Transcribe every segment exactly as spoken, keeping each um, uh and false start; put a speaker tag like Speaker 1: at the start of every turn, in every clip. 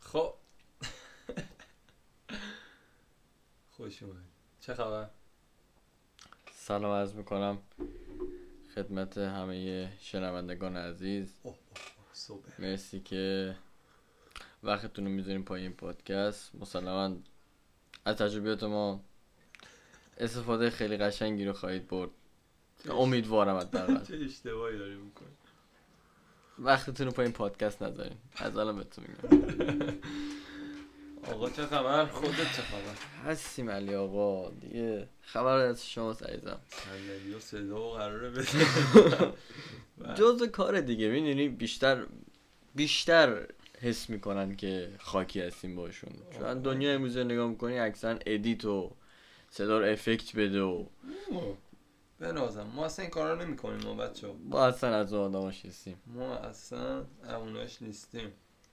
Speaker 1: خب خوش اومد. چه خبر؟
Speaker 2: سلام عرض میکنم خدمت همه شنوندگان عزیز.
Speaker 1: اوه اوه
Speaker 2: مرسی که وقتتون رو میذارین پای این پادکست. مسلما از تجربیات ما استفاده خیلی قشنگی رو خواهید برد، امیدوارم. حداقل
Speaker 1: چه اشتباهی داری میکنی؟
Speaker 2: وقتتون رو پای این پادکست نذارین، از الان بهتون میگم.
Speaker 1: آقا چه خبر؟ خودت چه خبر؟
Speaker 2: هستیم علی آقا دیگه. خبر از شما عزیزم.
Speaker 1: صندلی و صدا و قراره بده.
Speaker 2: جزء کار دیگه، میدونی بیشتر بیشتر حس میکنن که خاکی هستیم باشون. چون دنیا امروز نگاه میکنی اکثرا ادیت و صدا رو افکت بده و
Speaker 1: بنازم. ما اصلا این کارا نمی کنیم ما بچه ها.
Speaker 2: ما اصلا از اون آدماش نیستیم.
Speaker 1: ما اصلا اوناش نیستیم.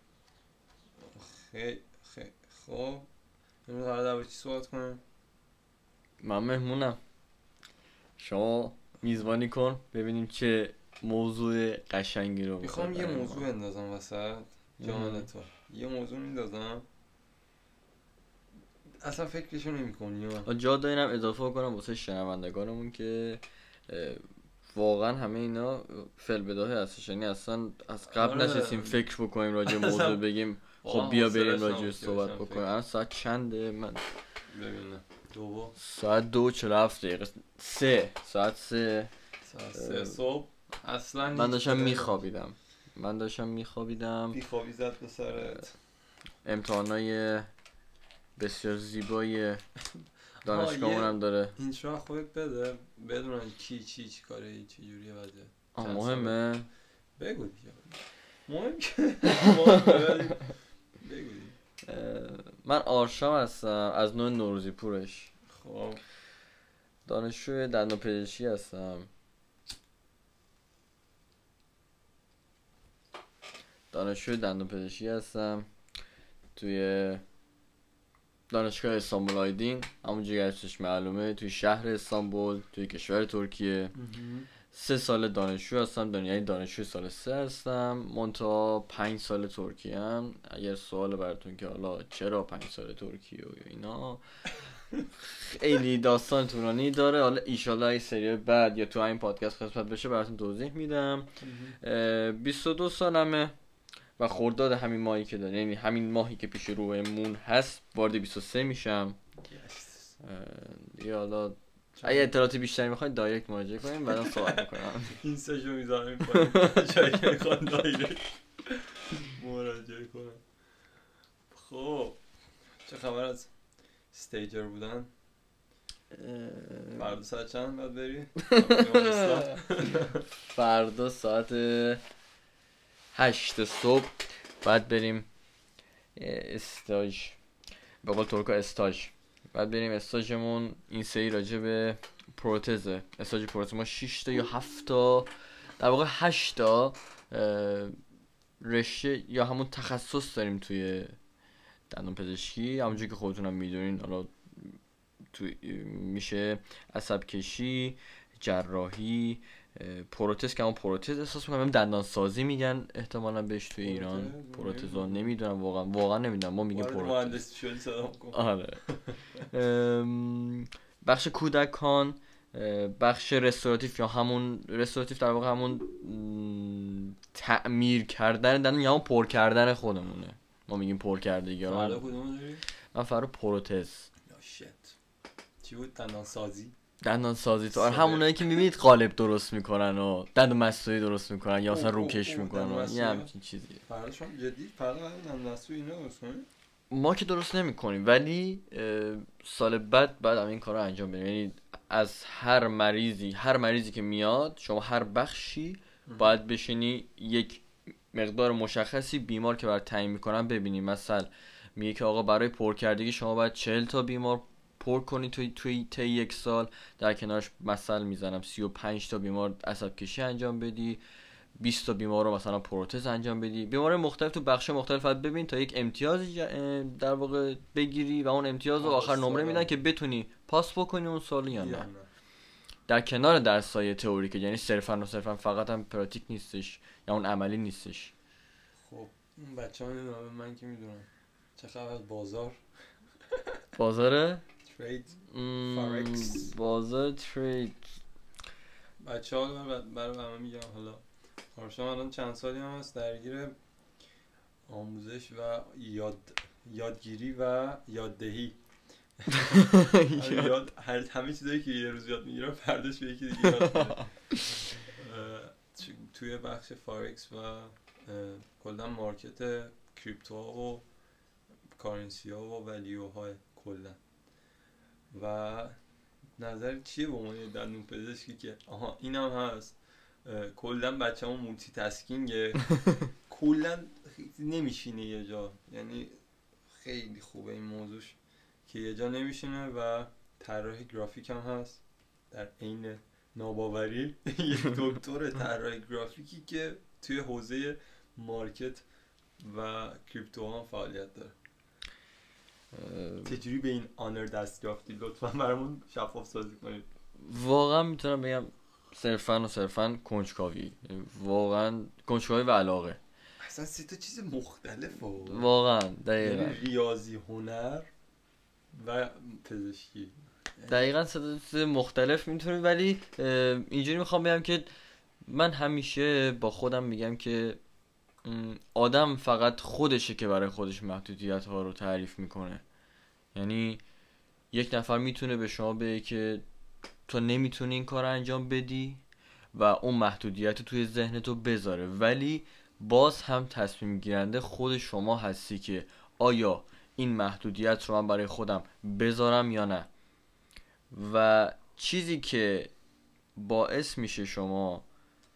Speaker 1: خیلی خیلی خب امروز قرار در چی صحبت کنیم؟
Speaker 2: من مهمونم، شما میزبانی کن ببینیم چه موضوع قشنگی رو
Speaker 1: میخوام یه
Speaker 2: برای ما.
Speaker 1: موضوع اندازم وسط جان تو. یه موضوع میندازم اصلا فکرشو نمی کنی.
Speaker 2: جا دارم اضافه کنم واسه شنوندگانمون که واقعا همه اینا فعل بداهه هستش، یعنی اصلا از قبل
Speaker 1: آره.
Speaker 2: نشستیم فکر بکنیم راجع موضوع بگیم خب بیا بریم راجع صحبت
Speaker 1: فکر.
Speaker 2: بکنیم. الان ساعت چنده؟ من
Speaker 1: ببینم دو
Speaker 2: ساعت دو چهل و هفت دقیقه سه ساعت سه
Speaker 1: ساعت سه صبح. اصلا
Speaker 2: من داشتم میخوابیدم من داشتم میخوابیدم
Speaker 1: بیخوابی زد به سرت.
Speaker 2: امتحانای بسیار زیبای دانشگاهمون هم داره.
Speaker 1: اینترو خودت بده بدونن کی چی چی کاره چی جوریه وضعیت.
Speaker 2: آه مهمه
Speaker 1: بگو دیگه. مهم که مهم بگو دیگه.
Speaker 2: من آرشام هستم از نوع نوروزی پورش.
Speaker 1: خب
Speaker 2: دانشجوی دندانپزشکی هستم. دانشجوی دندانپزشکی هستم توی دانشگاه استانبول آیدین، همونجوری که ازش معلومه توی شهر استانبول توی کشور ترکیه. سه سال دانشجو هستم، دانش... یعنی دانشجوی سال سه هستم. منتها پنج سال ترکیه هم. اگر سوال براتون که حالا چرا پنج سال ترکیه و اینا، خیلی داستان طولانی داره. حالا ایشالله این سری بعد یا تو این پادکست قسمت بشه براتون توضیح میدم. بیست و دو سالمه و خرداد همین ماهی که داره، یعنی همین ماهی که پیش رومون هست وارد بیست و سه میشم. دیگه حالا اگه اطلاعاتی بیشتری میخواید دایرکت مراجعه کنیم بعدا صحبت میکنم.
Speaker 1: این سشو میذارم پایین جایی که میخوان دایرکت مراجعه کنم. خب چه خبر از استیجر بودن؟ فردا ساعت چند باید بری؟
Speaker 2: فردا ساعت هشت صبح باید بریم استاج، به قول ترکا استاج. بعد بریم استاجمون این سری راجع به پروتزه. استاج پروتز ما شش تا یا هفت تا در واقع هشت تا رشته یا همون تخصص داریم توی دندان پزشکی. همونجوری که خودتون هم میدونین، حالا توی میشه عصب کشی، جراحی، پروتز که همون پروتز احساس میکنم دندان سازی میگن احتمالاً بهش توی ایران. پروتزا نمیدونم واقعا واقعا نمیدونم، ما میگیم پروتز.
Speaker 1: مهندس شدی صدام کن.
Speaker 2: آره. بخش کودکان، بخش رستوراتیو یا همون رستوراتیو در واقع همون تعمیر کردن دندان یا همون پر کردن خودمونه، ما میگیم پر کردگی.
Speaker 1: فردا کدومو داری؟
Speaker 2: من فردا پروتز.
Speaker 1: یا شت چی بود؟ دندان سازی.
Speaker 2: دندان سازی تو آره همونایی که میبینید قالب درست میکنن و دندون مصنوعی درست میکنن یا اصلا روکش میکنن یه همچین چیزی.
Speaker 1: فردا شما جدی فردا دندون مصنوعی اینا درست کنید؟
Speaker 2: ما که درست نمیکنیم ولی سال بعد بعد هم این کارو انجام بدیم. یعنی از هر مریضی هر مریضی که میاد شما هر بخشی باید بشینی یک مقدار مشخصی بیمار که برات تعیین میکنن ببینی. مثلا میگه که آقا برای پرکردگی شما باید چهل تا بیمار پر کنی توی توی طی یک سال، در کنارش مثلا میزنم سی و پنج تا بیمار عصب کشی انجام بدی، بیست تا بیمار رو مثلا پروتز انجام بدی. بیمار مختلف تو بخش مختلف باید ببین تا یک امتیازی در واقع بگیری و اون امتیاز رو آخر نمره میدن که بتونی پاس بکنی اون سال یا نه. در کنار درسای تئوریک، یعنی صرفا و صرفا فقط هم پراتیک نیستش یا اون عملی نیستش.
Speaker 1: خب اون بچه‌ها نمیدونم، من که میدونم. چه خبر از بازار؟
Speaker 2: بازار
Speaker 1: ترید
Speaker 2: مم،
Speaker 1: فارکس.
Speaker 2: بازار ترید
Speaker 1: بچه ها برای همه میگم حالا پارسا الان چند سالی هم هست درگیر آموزش و یاد یادگیری و یاددهی. یاد هر همه چیزایی که یه روز یاد میگیرم فرداش به یکی دیگه یاد میده. توی بخش فارکس و کلا مارکت کریپتو و کارنسی ها و ولیو های کلا. و نظر چیه به عنوان دندون پزشکی که آها اینم هست کلا بچه‌مون مولتی تاسکینگه، کلا نمیشینه یه جا، یعنی خیلی خوبه این موضوعش که یه جا نمیشینه و طراح گرافیک هم هست در عین ناباوری یه دکتر طراح گرافیکی که توی حوزه مارکت و کریپتو هم فعالیت داره. چجوری به این آنر دست یافتی؟ لطفا برامون شفاف سازی کنید.
Speaker 2: واقعا میتونم بگم صرفا و صرفا کنجکاوی، واقعا کنجکاوی و علاقه.
Speaker 1: اصلا سه تا چیز مختلفه
Speaker 2: واقعا. دقیقاً
Speaker 1: یعنی ریاضی، هنر و پزشکی،
Speaker 2: دقیقاً سه تا چیز مختلف میتونی، ولی اینجوری میخوام بگم که من همیشه با خودم میگم که آدم فقط خودشه که برای خودش محدودیت ها رو تعریف میکنه. یعنی یک نفر میتونه به شما بگه که تو نمیتونی این کار انجام بدی و اون محدودیت رو توی ذهنتو بذاره، ولی باز هم تصمیم گیرنده خود شما هستی که آیا این محدودیت رو من برای خودم بذارم یا نه. و چیزی که باعث میشه شما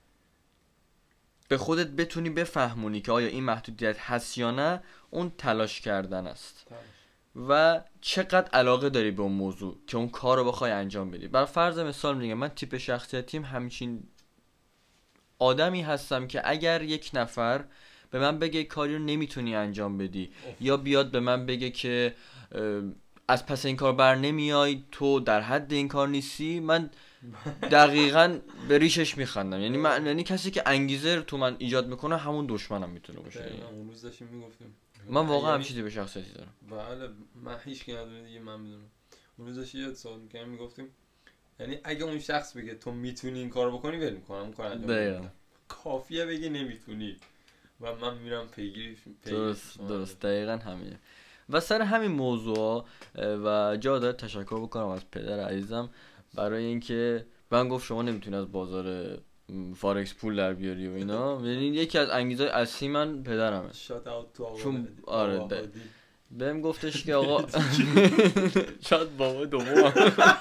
Speaker 2: به خودت بتونی بفهمونی که آیا این محدودیت هست یا نه، اون تلاش کردن است و چقدر علاقه داری به اون موضوع که اون کار رو بخوای انجام بدی. برای فرض مثال میگم من تیپ شخصیتیم همچین آدمی هستم که اگر یک نفر به من بگه کاری رو نمیتونی انجام بدی اوه. یا بیاد به من بگه که از پس این کار بر نمیای، تو در حد این کار نیستی، من دقیقاً به ریشش میخندم. یعنی من یعنی کسی که انگیزه تو من ایجاد میکنه همون دشمنم میتونه باشه.
Speaker 1: اون روز داشتیم میگفتیم
Speaker 2: من واقعا هم چیزی به شخصیتی دارم.
Speaker 1: بله من هیچ کی ندونه دیگه، من میدونم. اون روز داشتیم یه سوال می‌کردیم میگفتیم یعنی اگه اون شخص بگه تو میتونی این کارو بکنی ول می‌کنم اون کار انجام میدم، کافیه بگه نمیتونی و من میرم پیگیریش.
Speaker 2: درست درست دقیقاً همینه. و سر همین موضوع و جا داره تشکر بکنم از پدر عزیزم برای اینکه من گفت شما نمیتونی از بازار فارکس پول در بیاری و اینا. یعنی یکی از انگیزهای اصلی من پدرمه.
Speaker 1: شات اوت تو آقا.
Speaker 2: چون آره بهم گفتش که آقا شاید بابا دوم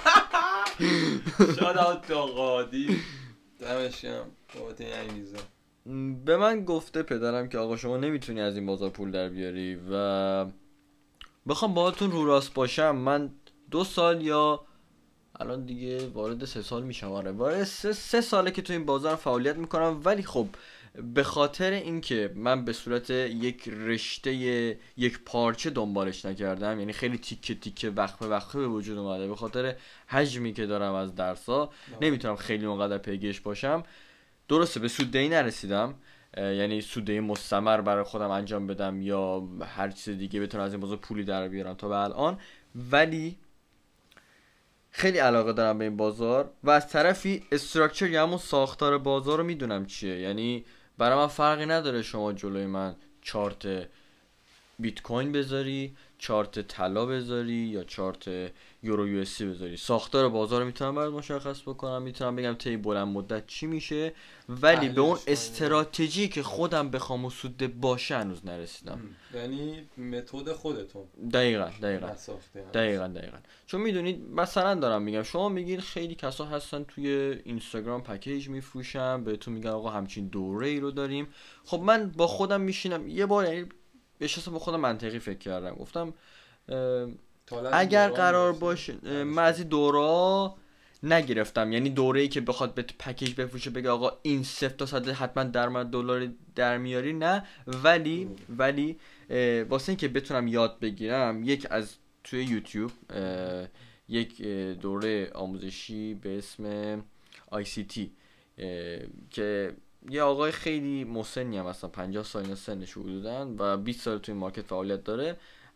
Speaker 1: شات اوت تو آقا هادی دمش گرم بابت این انگیزه.
Speaker 2: به من گفته پدرم که آقا شما نمیتونی از این بازار پول در بیاری و بخوام باهاتون رو راست باشم من دو سال یا الان دیگه وارد سه سال میشم، آره وارد سه, سه ساله که تو این بازار فعالیت میکنم، ولی خب به خاطر اینکه من به صورت یک رشته یک پارچه دنبالش نکردم، یعنی خیلی تیکه تیکه وقفه وقفه به وجود اومده، به خاطر حجمی که دارم از درسا نمیتونم خیلی اونقدر پیگیرش باشم. درسته به سوددهی نرسیدم، یعنی سوددهی مستمر برای خودم انجام بدم یا هر چیز دیگه بتونم از این بازار پولی در بیارم تا به الان، ولی خیلی علاقه دارم به این بازار و از طرفی استراکچر یا همون ساختار بازار رو میدونم چیه. یعنی برای من فرقی نداره شما جلوی من چارت بیت کوین بذاری، چارت طلا بذاری یا چارت یورو یو اس سی بذاری، ساختار بازار رو میتونم برات مشخص بکنم، میتونم بگم طی بلند مدت چی میشه، ولی به اون استراتژی که خودم بخوام مسوده باشه هنوز نرسیدم.
Speaker 1: یعنی متد خودتون.
Speaker 2: دقیقاً دقیقاً دقیقاً دقیقاً چون میدونید مثلا دارم میگم شما میگین خیلی کسا هستن توی اینستاگرام پکیج میفروشن بهتون میگن آقا همچین دوره ای رو داریم. خب من با خودم میشینم یه بار، یعنی بهشون با خودم منطقی فکر کردم، گفتم اگر قرار باشه من از این دوره نگرفتم، یعنی دوره‌ای که بخواد به پکیج بفروشه بگه آقا این صفر تا صد حتما درآمد دلار در میاری، نه، ولی ولی واسه اینکه بتونم یاد بگیرم یک از توی یوتیوب یک دوره آموزشی به اسم آی سی تی که یه آقای خیلی مسنی هم مثلا پنجاه سال اینا سنش حدوداً و بیست سال توی مارکت فعالیت داره،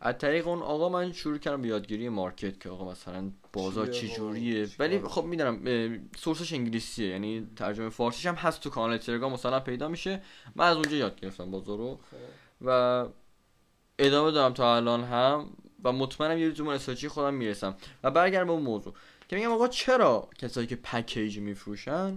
Speaker 2: از طریق اون آقا من شروع کردم به یادگیری مارکت که آقا مثلا بازار
Speaker 1: چیه
Speaker 2: چی
Speaker 1: و
Speaker 2: جوریه،
Speaker 1: چیکار؟
Speaker 2: ولی خب میدونم سورسش انگلیسیه، یعنی ترجمه فارسیش هم هست تو کانال تلگرام مثلا پیدا میشه. من از اونجا یاد گرفتم بازار رو
Speaker 1: خب.
Speaker 2: و ادامه دارم تا الان هم و مطمئنم یه روز به استراتژی خودم میرسم. و برگردم به اون موضوع که میگم آقا چرا کسایی که پکیج میفروشن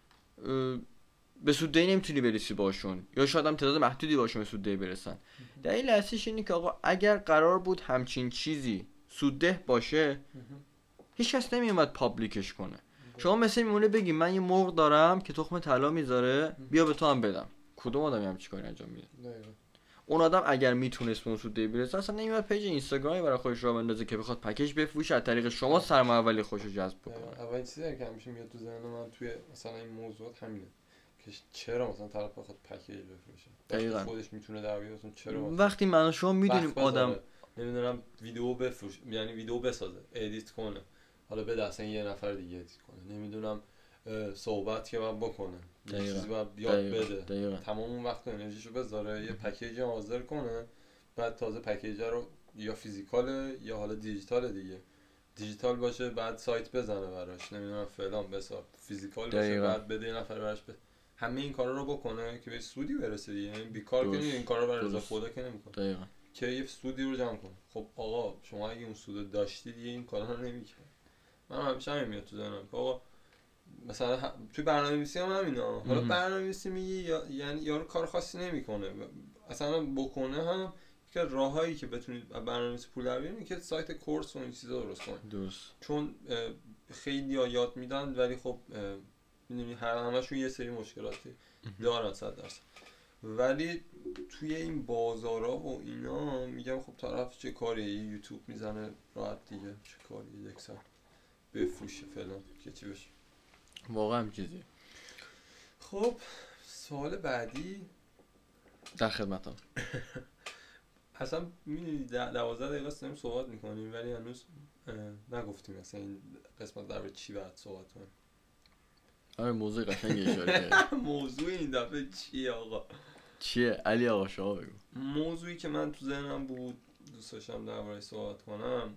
Speaker 2: به سوددهی نمیتونی برسی باشون، یا شاید هم تعداد محدودی باشون به سوددهی برسن. دلیل اصلیش اینه که آقا اگر قرار بود همچین چیزی سودده باشه هیچ کس نمیومد پابلیکش کنه. شما مثل میمونه بگی من یه مرغ دارم که تخم طلا میذاره، بیا به تو هم بدم. کدوم آدمی همچین کاری انجام میده؟ اون آدم اگر میتونست به اون سوددهی برسه اصلا نمیاد پیج اینستاگرامی برای خودش راه بندازه که بخواد پکیج بفروشه از طریق شما سرمایه اولی خودش رو جذب بکنه.
Speaker 1: اولین چیزی که همیشه میاد تو ذهن من توی مثلا این موضوعات همینه که چرا مثلا طرف بخواد پکیج بفروشه،
Speaker 2: دقیقاً
Speaker 1: خودش میتونه در بیاره، مثلا چرا مثلا
Speaker 2: وقتی من و شما میدونیم آدم
Speaker 1: نمیدونم ویدیو بفروش، یعنی ویدیو بسازه، ادیت کنه، حالا بده اصلا یه نفر دیگه ادیت کنه، نمیدونم صحبت که بعد بکنه، یه چیزی بعد یاد بده، دقیقا. تمام اون وقت و انرژیشو بذاره یه پکیج حاضر کنه، بعد تازه پکیج رو یا فیزیکاله یا حالا دیجیتال دیگه، دیجیتال باشه بعد سایت بزنه براش، نمیدونم فلان بسار، فیزیکال باشه دقیقا. بعد بده یه نفر براش بده. همه این کارا رو بکنه که به سودی برسه دیگه، یعنی بیکار که این کارا رو برای رضا خدا که نمیکنه، دقیقاً که یه سودی رو جمع کنه. خب آقا شما اگه اون سود داشتید دیگه این کارا رو نمی‌کردید. من همیشه همین میاد تو ذهنم که آقا مثلا توی برنامه‌نویسی هم همینا، حالا برنامه‌نویسی میگی یا یعنی یارو کار خاصی نمیکنه، اصلا بکنه هم که راهایی که بتونید برنامه‌نویسی پول در بیارید که سایت کورس و این چیزا درست کنید. درست. چون خیلی ها یاد میدن ولی خب میدونی هر همشون یه سری مشکلاتی دارن صد درصد، ولی توی این بازارا و اینا میگم خب طرف چه کاری یوتیوب میزنه راحت دیگه، چه کاری یک ساعت بفروشه فلان که چی بشه،
Speaker 2: واقعا چیزی.
Speaker 1: خب سوال بعدی
Speaker 2: در خدمتم.
Speaker 1: اصلا میدونی دوازده دقیقه است داریم صحبت میکنیم ولی هنوز نگفتیم مثلا این قسمت در چی باید صحبت کنیم.
Speaker 2: آره موضوع قشنگی اشاره کردی.
Speaker 1: موضوع این دفعه چیه آقا؟
Speaker 2: چیه علی آقا شما بگو.
Speaker 1: موضوعی که من تو ذهنم بود دوست داشتم درباره‌اش صحبت کنم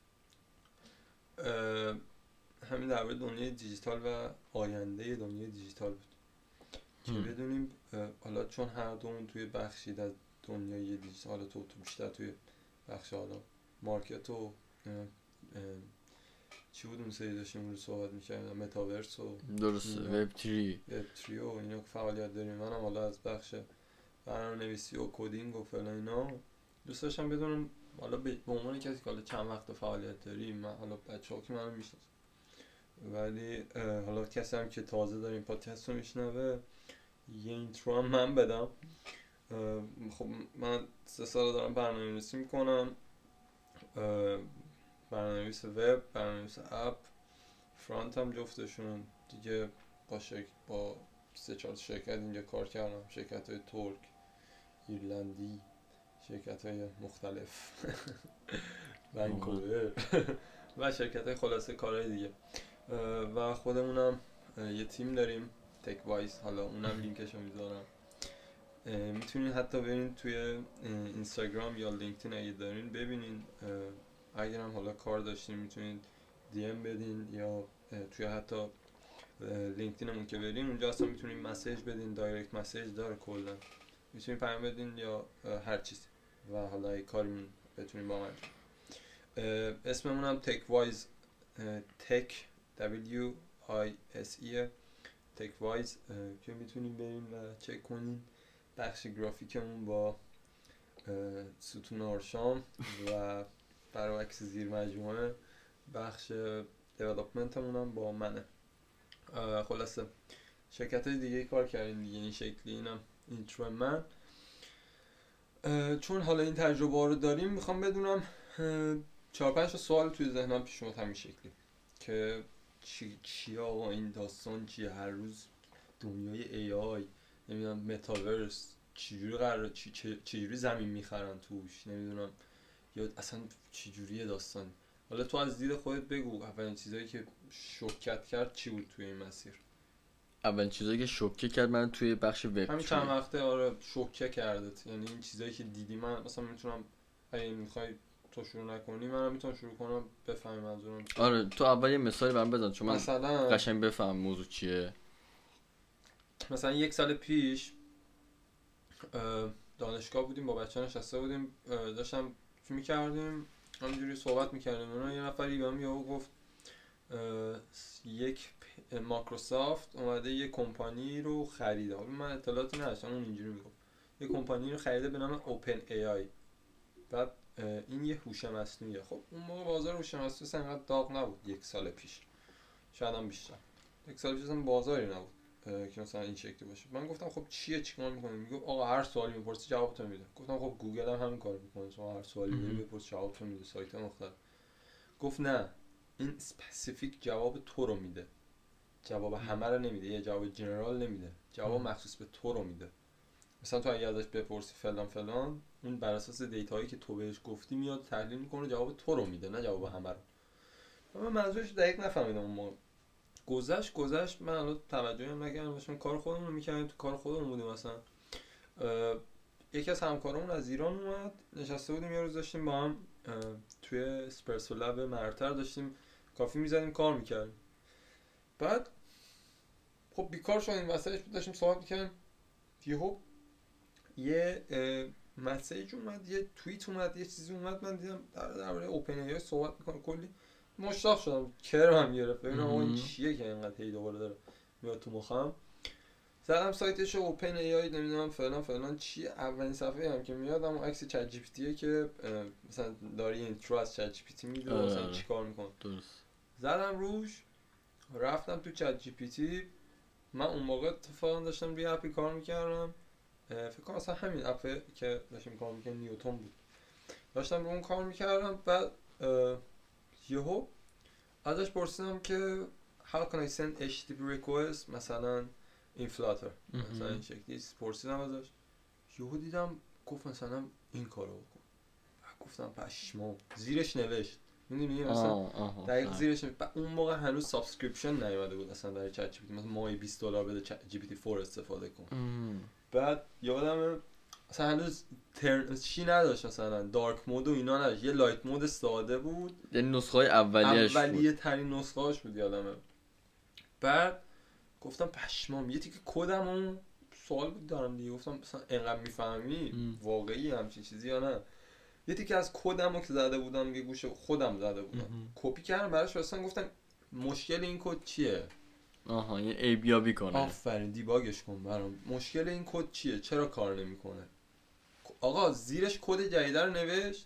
Speaker 1: همین درباره دنیای دیجیتال و آینده دنیای دیجیتال بود که بدونیم حالا چون هر دومون توی بخشی از دنیای دیجیتال، تو تو بیشتر توی بخش حالا مارکت و چی بود اون سری داشتیم اون رو صحبت می‌کردیم متاورس و
Speaker 2: درسته وب تری
Speaker 1: وب تری و اینا فعالیت داریم. منم حالا از بخش برنامه‌نویسی و کدینگ و فلان اینا دوست داشتم بدونم حالا به عنوان کسی که حالا چند وقت فعالیت داریم، من حالا بچه‌ها که منو میشناسن ولی حالا کسی هم که تازه داره این پادکست رو میشنوه یه اینترو هم من بدم. خب من سه سال دارم برنامه‌نویسی میکنم، برنامه‌نویس وب، برنامه‌نویس اپ، فرانت هم جفتشون دیگه. با شرکت با سه چهار شرکت اینجا کار کردم، شرکت‌های ترک، ایرلندی، شرکت‌های مختلف ونکوور و شرکت‌های خلاصه کارهای دیگه و خودمونم یه تیم داریم تک وایز، حالا اونم لینکشو میذارم، میتونین حتی برین توی اینستاگرام یا لینکدین اگه دارین ببینین، اگر هم حالا کار داشتین میتونین دی ام بدین یا توی حتی لینکدینمون که برین اونجا اصلا میتونین مسیج بدین، دایرکت مسیج داره کلا، میتونین پیام بدین یا هر چیزی و حالا ای کاری بتونین با من. اسممون هم تک وایز، تک W I S E تک وایز که میتونین برین و چک کنین. بخش گرافیکمون با ستون آرشام و برعکس زیر مجموعه، بخش دیولپمنتمون هم با منه. خلاصه شرکت های دیگه کار کردیم دیگه این شکلی. اینم اینترو من، چون حالا این تجربه ها رو داریم میخوام بدونم چهار پنج تا سوال توی ذهنم پیش اومد همین شکلی که چی چی آقا این داستان چیه، هر روز دنیای ای آی، نمیدونم متاورس چجوری قراره، چی چجوری زمین میخرن توش، نمیدونم یا اصلا چجوریه داستان. حالا تو از دید خودت بگو اولین چیزایی که شوکت کرد چی بود توی این مسیر؟
Speaker 2: اولین چیزایی که شوکه کرد من توی بخش وب
Speaker 1: همین چند وقته آره شوکه کردت، یعنی این چیزایی که دیدی. من مثلا میتونم اگه میخوای تو شروع نکنی منم میتونم شروع کنم بفهمی منظورم چیه.
Speaker 2: آره تو اول یه مثالی برام بزن چون من
Speaker 1: مثلا
Speaker 2: قشنگ بفهم موضوع چیه.
Speaker 1: مثلا یک سال پیش دانشگاه بودیم با بچه‌ها نشسته بودیم داشتم چی میکردیم همینجوری صحبت میکردیم اونا یه نفری بهم یهو گفت یک مایکروسافت اومده یه کمپانی رو خریده. حالا من اطلاعاتی نداشتم اون اینجوری میگفت یه کمپانی رو خریده به نام اوپن ای آی. بعد این یه هوش مصنوعیه. خب اون موقع بازار هوش مصنوعی انقدر داغ نبود یک سال پیش، شاید هم بیشتر. یک سال پیش اصلا بازاری نبود که مثلا این شکلی باشه. من گفتم خب چیه چیکار می‌کنی؟ میگه آقا هر سوالی می‌پرسی جوابتو میده. گفتم خب گوگل هم همین کارو می‌کنه، شما هر سوالی می‌پرسی بپرس جوابتو میده، سایت مختلف. گفت نه این اسپسیفیک جواب تو رو میده، جواب همه رو نمیده، یه جواب جنرال نمیده، جواب مخصوص به تو رو میده. مثلا تو اگه ازش بپرسی فلان فلان اون بر اساس دیتاهایی که تو بهش گفتی میاد تحلیل میکنه جواب تو رو میده نه جواب همه رو. من منظورش دقیق نفهمیدم اون موقع. گذشت گذشت من الان توجهی هم نکردم، داشتم کار خودمون رو میکردیم، تو کار خودمون بودیم. مثلا یکی از همکارامون از ایران اومد نشسته بودیم یه روز داشتیم با هم توی اسپرسو لب مرتر داشتیم کافی میزدیم کار میکردیم. بعد خب بیکار شدیم وسطش داشتیم صحبت میکردیم یهو یه مسیج اومد، یه توییت اومد، یه چیزی اومد، من دیدم درباره اوپن ای آی صحبت میکنه. کلی مشتاق شدم، کرمم گرفت ببینم این چیه که اینقدر هی دوباره داره میاد تو مخم. زدم سایتش اوپن ای آی نمیدونم فلان فلان چیه. اولین صفحه هم که میاد اون عکس چت جی پی تیه که مثلا داری اینترو از چت جی پی تی میده مثلا چیکار میکنه. درست. زدم روش رفتم تو چت جی پی تی. من اون موقع اتفاقا داشتم روی اپی کار میکردم، فکر کنم اصلا همین اپه که داشتم کار میکردم نیوتن بود، داشتم رو اون کار میکردم. بعد یهو ازش پرسیدم که how can I send اچ تی تی پی request مثلا این فلاتر مثلا این شکلی پرسیدم ازش. یهو دیدم گفت مثلا این کارو بکن. گفتم پشمام. زیرش نوشت میدونی مثلا دقیق زیرش نوشت. اون موقع هنوز سابسکریپشن نیومده بود اصلا در چت جی پی تی، مثلا ماهی بیست دلار بده چت جی پی تی فور استفاده کن. بعد یادمه مثلا هنوز ترن چی نداشت، مثلا دارک مود و اینا نداشت، یه لایت مود ساده بود،
Speaker 2: یعنی نسخه های اولیه‌اش بود،
Speaker 1: اولیه ترین نسخه هاش بود یادمه. بعد گفتم پشمام یه تیکه کدمو سوال بود دارم دیگه، گفتم مثلا اینقدر میفهمی واقعی همچین چیزی یا نه. یه تیکه از کدمو که زده بودم یه گوشه خودم زده بودم کپی کردم براش فرستادم گفتم مشکل این کد چیه.
Speaker 2: آها یه ای بی آبی کنه.
Speaker 1: آفرین دیباگش کن برام. مشکل این کد چیه چرا کار نمیکنه. آقا زیرش کد جدید رو نوشت.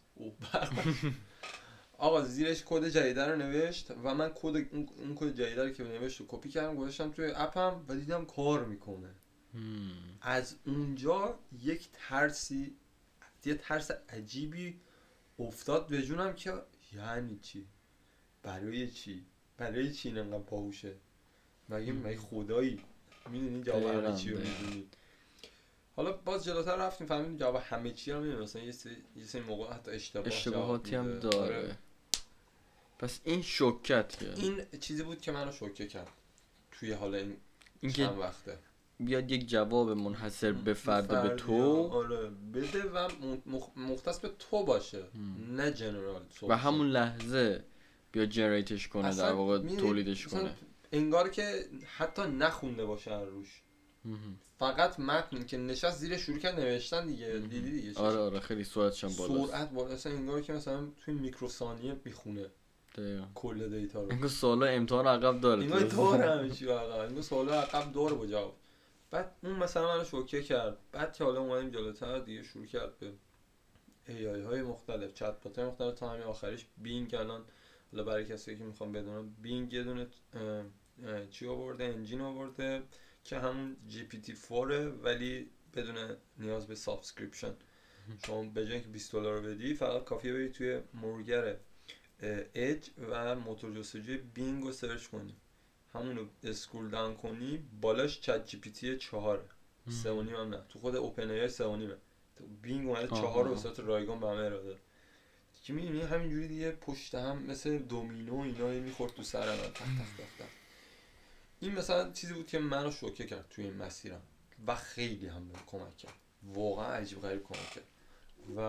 Speaker 1: آقا زیرش کد جدید رو نوشت و من کد اون کد جدید رو که نوشت رو کپی کردم گذاشتم توی اپم و دیدم کار میکنه. از اونجا یک ترسی یه ترس عجیبی افتاد به جونم که یعنی چی؟ برای چی؟ برای چی اینقدر باهوشه؟ مگه مگه خدایی میدونی جواب همه چی رو میدونی؟ حالا باز جلوتر رفتیم فهمیدیم جواب همه چی رو میدونی، مثلا یه سری یه سری موقع حتی اشتباه
Speaker 2: اشتباهاتی هم داره. پس این شوکت که
Speaker 1: این چیزی بود که منو شوکه کرد توی حالا این, این چند وقته
Speaker 2: بیاد یک جواب منحصر به فرد به تو
Speaker 1: آره بده و مختص به تو باشه هم. نه جنرال
Speaker 2: و همون لحظه بیا جنریتش کنه در واقع تولیدش کنه.
Speaker 1: انگار که حتی نخونده باشه روش فقط متن که نشست زیر شروع کرد نوشتن دیگه. دیدی دیگه
Speaker 2: آره آره خیلی سرعتش هم بالاست.
Speaker 1: سرعت بالا اصلا انگار که مثلا توی میکروثانیه میخونه
Speaker 2: دقیقاً
Speaker 1: کل دیتا رو.
Speaker 2: انگار سوالا امتحان عقب داره.
Speaker 1: انگار داره همه چی عقب. انگار سوالا عقب داره با جواب. بعد اون مثلا منو شوکه کرد. بعد که حالا اومدیم جلوتر دیگه شروع کرد به ای آی های مختلف، چت بات های مختلف تا همین آخریش بینگ. الان حالا برای کسایی که میخوام بدونن بینگ یه دونه چی آورده انجین آورده که همون جی پی تی فوره ولی بدون نیاز به سابسکریپشن. شما به جای اینکه بیست دلار بدی فقط کافیه بری توی مرور اج و موتور جستجوی بینگ رو سرچ کنی، همونو اسکرول داون کنی بالاش چت جی پی تی چهار سه و نیم هم نه تو خود اوپن ای آی سه و نیمه بینگ اومده چهار رو به صورت رایگان به همه ارائه که می‌بینی همینجوری دیگه پشت هم مثل دومینو اینا میخورد تو سر من تق تق تق تق. این مثلا چیزی بود که منو شوکه کرد توی این مسیرم و خیلی هم بهم کمک کرد، واقعا عجیب غریب کمک کرد و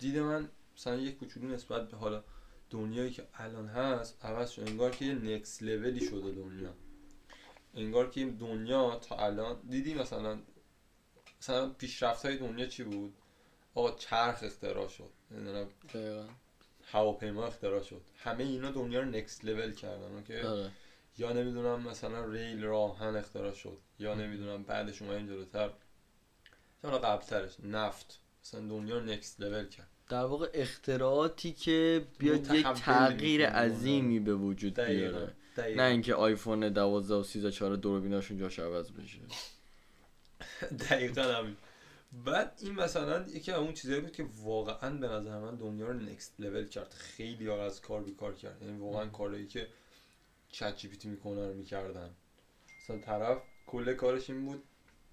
Speaker 1: دید من مثلا یک کوچولو نسبت به حالا دنیایی که الان هست عوض شد. انگار که یه نکس لولی شده دنیا. انگار که دنیا تا الان دیدی مثلا مثلا پیشرفت های دنیا چی بود؟ آقا چرخ اختراع شد، نمیدونم
Speaker 2: دقیقاً
Speaker 1: هواپیما اختراع شد، همه اینا دنیا رو نکست لول کردن. اوکی
Speaker 2: آره.
Speaker 1: یا نمیدونم مثلا ریل راهن اختراع شد، یا نمیدونم بعدش اومدیم جلوتر حالا قبلترش نفت، مثلا دنیا رو نکست لول کرد.
Speaker 2: در واقع اختراعاتی که بیاد یک
Speaker 1: متحول
Speaker 2: تغییر
Speaker 1: می‌کنه
Speaker 2: عظیمی به وجود
Speaker 1: دقیقاً.
Speaker 2: بیاره،
Speaker 1: دقیقاً.
Speaker 2: نه اینکه آیفون دوازده و سیزده چهار دوربیناشون جاش عوض بشه.
Speaker 1: دقیقاً همین. بعد این مثلا یکی از اون چیزایی بود که واقعا به نظر من دنیا رو نکست لول کرد. خیلی ها از کار بیکار کرد، یعنی واقعا کارهایی که چت جی پی تی میکنه رو میکردن. مثلا طرف کل کارش این بود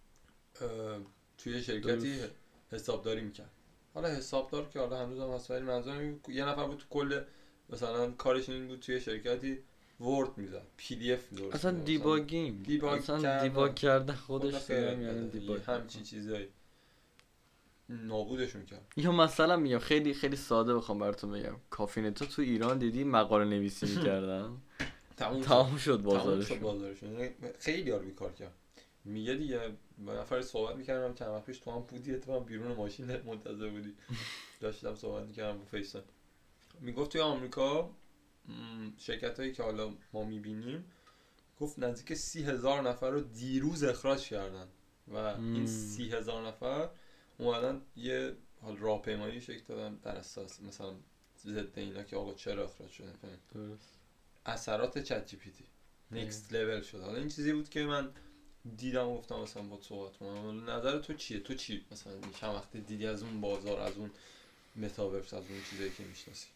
Speaker 1: توی شرکتی
Speaker 2: درست.
Speaker 1: حسابداری میکرد. حالا حسابدار که حالا هنوز هم هست، ولی منظورم یه نفر بود تو کل مثلا کارش این بود توی شرکتی ورد میزد، پی دی اف درست
Speaker 2: اصلا
Speaker 1: می‌کرد.
Speaker 2: دیباگینگ
Speaker 1: دیباگ
Speaker 2: اصلا
Speaker 1: کردن.
Speaker 2: دیباگ کردن خودش
Speaker 1: خدا خیرت
Speaker 2: دیگه یعنی
Speaker 1: بده.
Speaker 2: دیباگ
Speaker 1: همچین چیزایی نابودشون کرد.
Speaker 2: یا مثلا میگم خیلی خیلی ساده بخوام براتون بگم، کافی نتو تو ایران دیدی مقاله نویسی میکردن
Speaker 1: تموم شد.
Speaker 2: تموم شد
Speaker 1: تموم
Speaker 2: بازارش.
Speaker 1: شد بازارشون. یعنی خیلی یارو بیکار کرد. میگه دیگه با نفر صحبت میکردم چند وقت پیش، تو هم بودی اتفاقا بیرون ماشین منتظر بودی، داشتم صحبت میکردم با فیس. میگفت توی آمریکا شرکت هایی که حالا ما میبینیم، گفت نزدیک سی هزار نفر رو دیروز اخراج کردن و این سی هزار نفر اومدن یه حال راهپیمایی شکل دادن در اساس مثلا ضد اینا که آقا چرا اخراج شدن.
Speaker 2: درست.
Speaker 1: اثرات چت جی پی تی نکست لول شد. حالا این چیزی بود که من دیدم و گفتم مثلا با صحبت کنم. نظر تو چیه؟ تو چی مثلا چند وقت دیدی از اون بازار، از اون متاورس، از اون چیزایی که میشناسی؟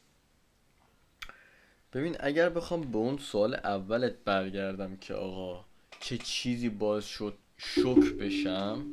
Speaker 2: ببین اگر بخوام به اون سوال اولت برگردم که آقا چه چیزی باعث شد شوک بشم،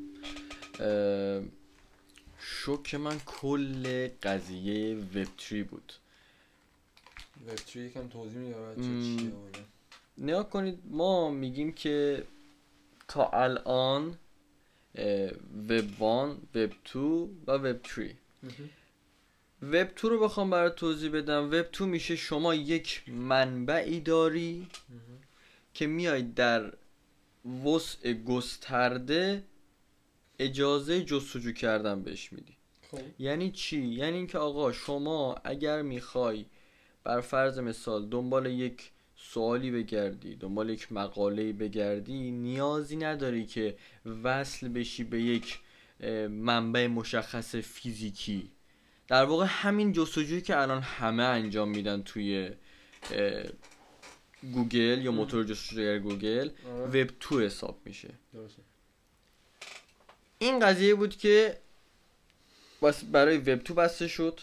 Speaker 2: شوک من کل قضیه وب تری بود.
Speaker 1: وب تری یکم توضیح میده چه چیه؟
Speaker 2: نگاه کنید ما میگیم که تا الان وب وان، وب تو و وب تری. وب تو رو بخوام برات توضیح بدم، وب تو میشه شما یک منبعی داری که میای در وسع گسترده اجازه جستجو کردن بهش میدی.
Speaker 1: خب
Speaker 2: یعنی چی؟ یعنی اینکه آقا شما اگر میخوای بر فرض مثال دنبال یک سوالی بگردی، دنبال یک مقاله‌ای بگردی، نیازی نداری که وصل بشی به یک منبع مشخص فیزیکی. در واقع همین جستجویی که الان همه انجام میدن توی گوگل یا موتور جستجوی گوگل، وب تو حساب میشه.
Speaker 1: درسته.
Speaker 2: این قضیه بود که بس برای وب تو بسته شد.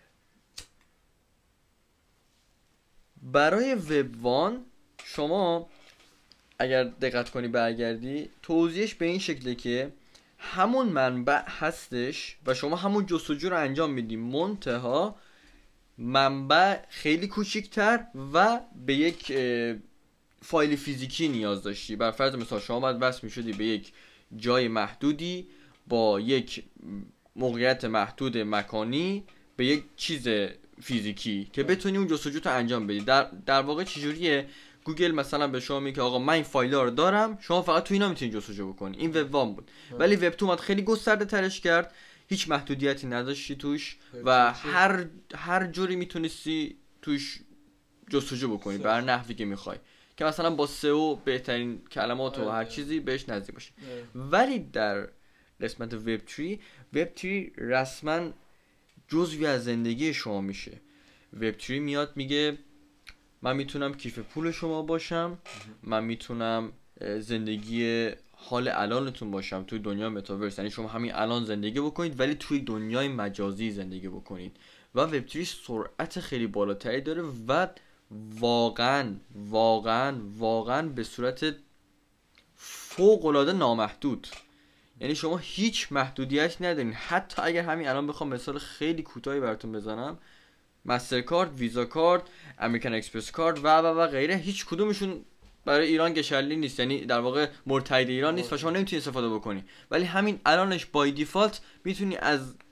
Speaker 2: برای وب وان شما اگر دقت کنی برگردی، توضیحش به این شکله که همون منبع هستش و شما همون جستجو رو انجام میدی، منتها منبع خیلی کوچیک‌تر و به یک فایل فیزیکی نیاز داشتی. بر فرض مثال شما باید وصل میشدی به یک جای محدودی با یک موقعیت محدود مکانی به یک چیز فیزیکی که بتونی اون جستجو رو انجام بدی. در در واقع چجوریه؟ گوگل مثلا به شما میگه که آقا من این فایل‌ها رو دارم، شما فقط تو اینا میتونید جستجو بکنی. این وب وان بود. ولی وب تو اومد خیلی گسترده ترش کرد، هیچ محدودیتی نداشتی توش و هر هر جوری میتونستی توش جستجو بکنی بر نحوی که میخوای، که مثلا با سئو بهترین کلمات و هر چیزی بهش نزدیک باشه. ولی در قسمت وب تری، وب تری رسما جزوی از زندگی شما میشه. وب تری میاد میگه من میتونم کیف پول شما باشم، من میتونم زندگی حال الانتون باشم توی دنیا متاورس، یعنی شما همین الان زندگی بکنید ولی توی دنیای مجازی زندگی بکنید. و وب تری سرعت خیلی بالاتری داره و واقعا واقعا واقعا به صورت فوق العاده نامحدود، یعنی شما هیچ محدودیت ندارین. حتی اگر همین الان بخوام مثال خیلی کوتاهی براتون بزنم، مسترکارد، ویزا کارت، امریکن اکسپرس کارت و و و غیره، هیچ کدومشون برای ایران گشلی نیست، یعنی در واقع مرتد ایران نیست و شما نمیتونی استفاده بکنی. ولی همین الانش بای دیفالت میتونی از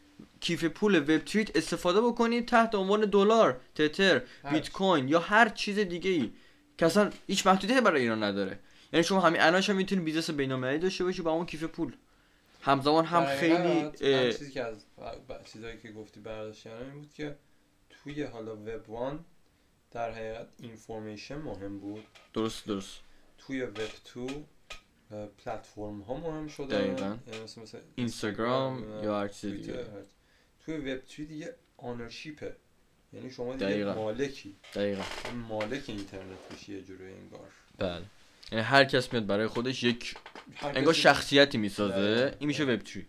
Speaker 2: کیف پول وب تریت استفاده بکنید تحت عنوان دلار، تتر، بیت کوین یا هر چیز دیگه ای که اصلا هیچ محدودیتی برای ایران نداره. یعنی شما همین الانش هم میتونید بیزنس بین‌المللی داشته باشی با اون کیف پول. همزمان هم خیلی
Speaker 1: چیزی که از چیزایی که گفتی برداشت این بود که توی حالا وب وان در حقیقت اینفورمیشن مهم بود.
Speaker 2: درست درست.
Speaker 1: توی وب تو پلتفرم ها مهم شده.
Speaker 2: دقیقاً.
Speaker 1: مثل مثل
Speaker 2: اینستاگرام یا هر چیز دیگه.
Speaker 1: توی وب تو دیگه آنرشیپه. یعنی شما دیگه دقیقا. مالکی.
Speaker 2: دقیقاً.
Speaker 1: مالک اینترنت میشی یه جوری انگار.
Speaker 2: بله. یعنی هر کس میاد برای خودش یک انگار شخصیتی میسازه. این میشه وب تری.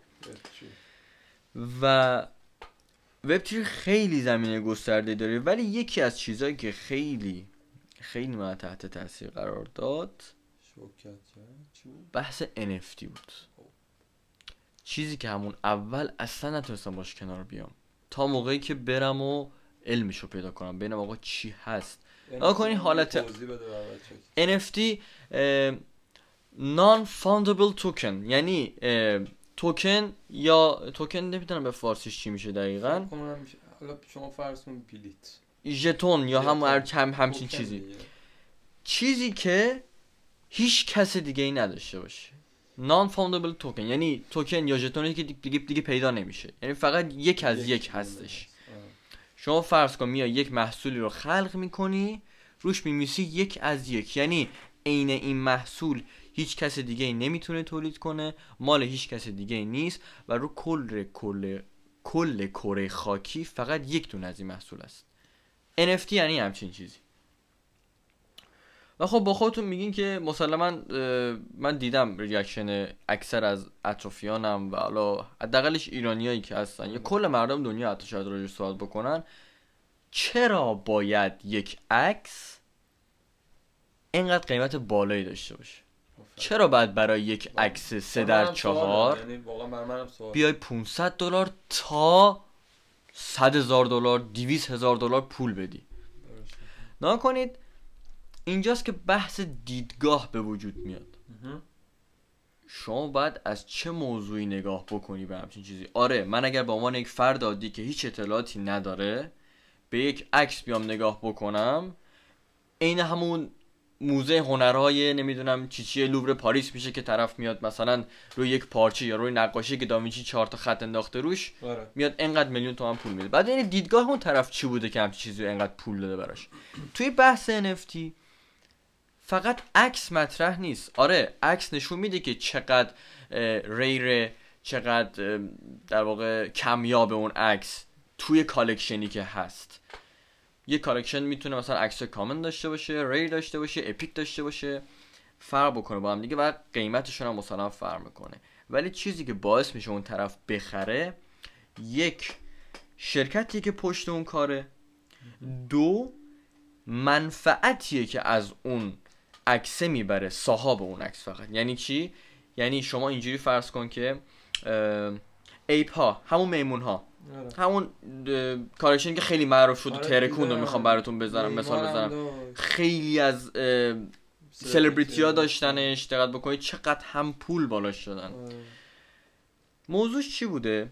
Speaker 2: و وب تری خیلی زمینه گسترده داره ولی یکی از چیزایی که خیلی خیلی ما تحت تاثیر قرار داد بحث ان اف تی بود. چیزی که همون اول اصلا نتونستم باش کنار بیام تا موقعی که برم و علمشو پیدا کنم ببینم آقا چی هست. آقا کنین حالت ان اف تی non fundable token یعنی توکن یا توکن نمیدونم به فارسیش چی میشه دقیقاً.
Speaker 1: حالا شما فرض کن بلیت
Speaker 2: ژتون یا هم هم همچین چیزی
Speaker 1: دیگه.
Speaker 2: چیزی که هیچ کس دیگه ای نداشته باشه. non fundable token یعنی توکن یا ژتونی که دیگه دیگه پیدا نمیشه یعنی فقط یک از یک, یک هستش. شما فرض کن میای یک محصولی رو خلق میکنی روش میمیسی یک از یک یعنی عین این محصول هیچ کس دیگه ای نمیتونه تولید کنه مال هیچ کس دیگه ای نیست و رو کل کل کل کره خاکی فقط یک دونه از این محصول است. ان اف تی یعنی همچین چیزی. و خب با خودتون میگین که مسلما من دیدم ریاکشن اکثر از اطرافیانم و حالا حداقلش ایرانیایی که هستن یا کل مردم دنیا حتی شاید راجعش سوال بکنن چرا باید یک عکس اینقدر قیمت بالایی داشته باشه؟ چرا باید برای یک عکس سه در چهار
Speaker 1: یعنی واقعا
Speaker 2: بیای پانصد دلار تا صد هزار دلار دویست هزار دلار پول بدی؟ نگاه کنید اینجاست که بحث دیدگاه به وجود میاد. شما باید از چه موضوعی نگاه بکنی به همچین چیزی. آره من اگر به عنوان یک فرد عادی که هیچ اطلاعاتی نداره به یک عکس بیام نگاه بکنم عین همون موزه هنرهای نمیدونم چی چیه لوور پاریس میشه که طرف میاد مثلا روی یک پارچه یا روی نقاشی که داوینچی چهار تا خط انداخته روش
Speaker 1: آره.
Speaker 2: میاد اینقدر میلیون تومان پول میده. بعد این دیدگاه اون طرف چی بوده که همچین چیزی رو اینقدر پول داده براش. توی بحث ان اف تی فقط عکس مطرح نیست. آره عکس نشون میده که چقدر ریره چقدر در واقع کمیاب اون عکس توی کالکشنی که هست. یه کالکشن میتونه مثلا عکس کامن داشته باشه، ریر داشته باشه، اپیک داشته باشه، فرق بکنه با هم دیگه و قیمتشون هم مثلا فرق میکنه. ولی چیزی که باعث میشه اون طرف بخره یک شرکتی که پشت اون کاره، دو منفعتیه که از اون عکس میبره صاحب اون عکس فقط. یعنی چی؟ یعنی شما اینجوری فرض کن که ایپ ها همون میمون ها آره. همون کالکشنی که خیلی معروف شد و آره ترکون رو میخوام براتون بزنم مثال بزنم. خیلی از سلبریتی ها داشتنش، دقت بکنید چقدر هم پول بالاش شدن. آره. موضوعش چی بوده؟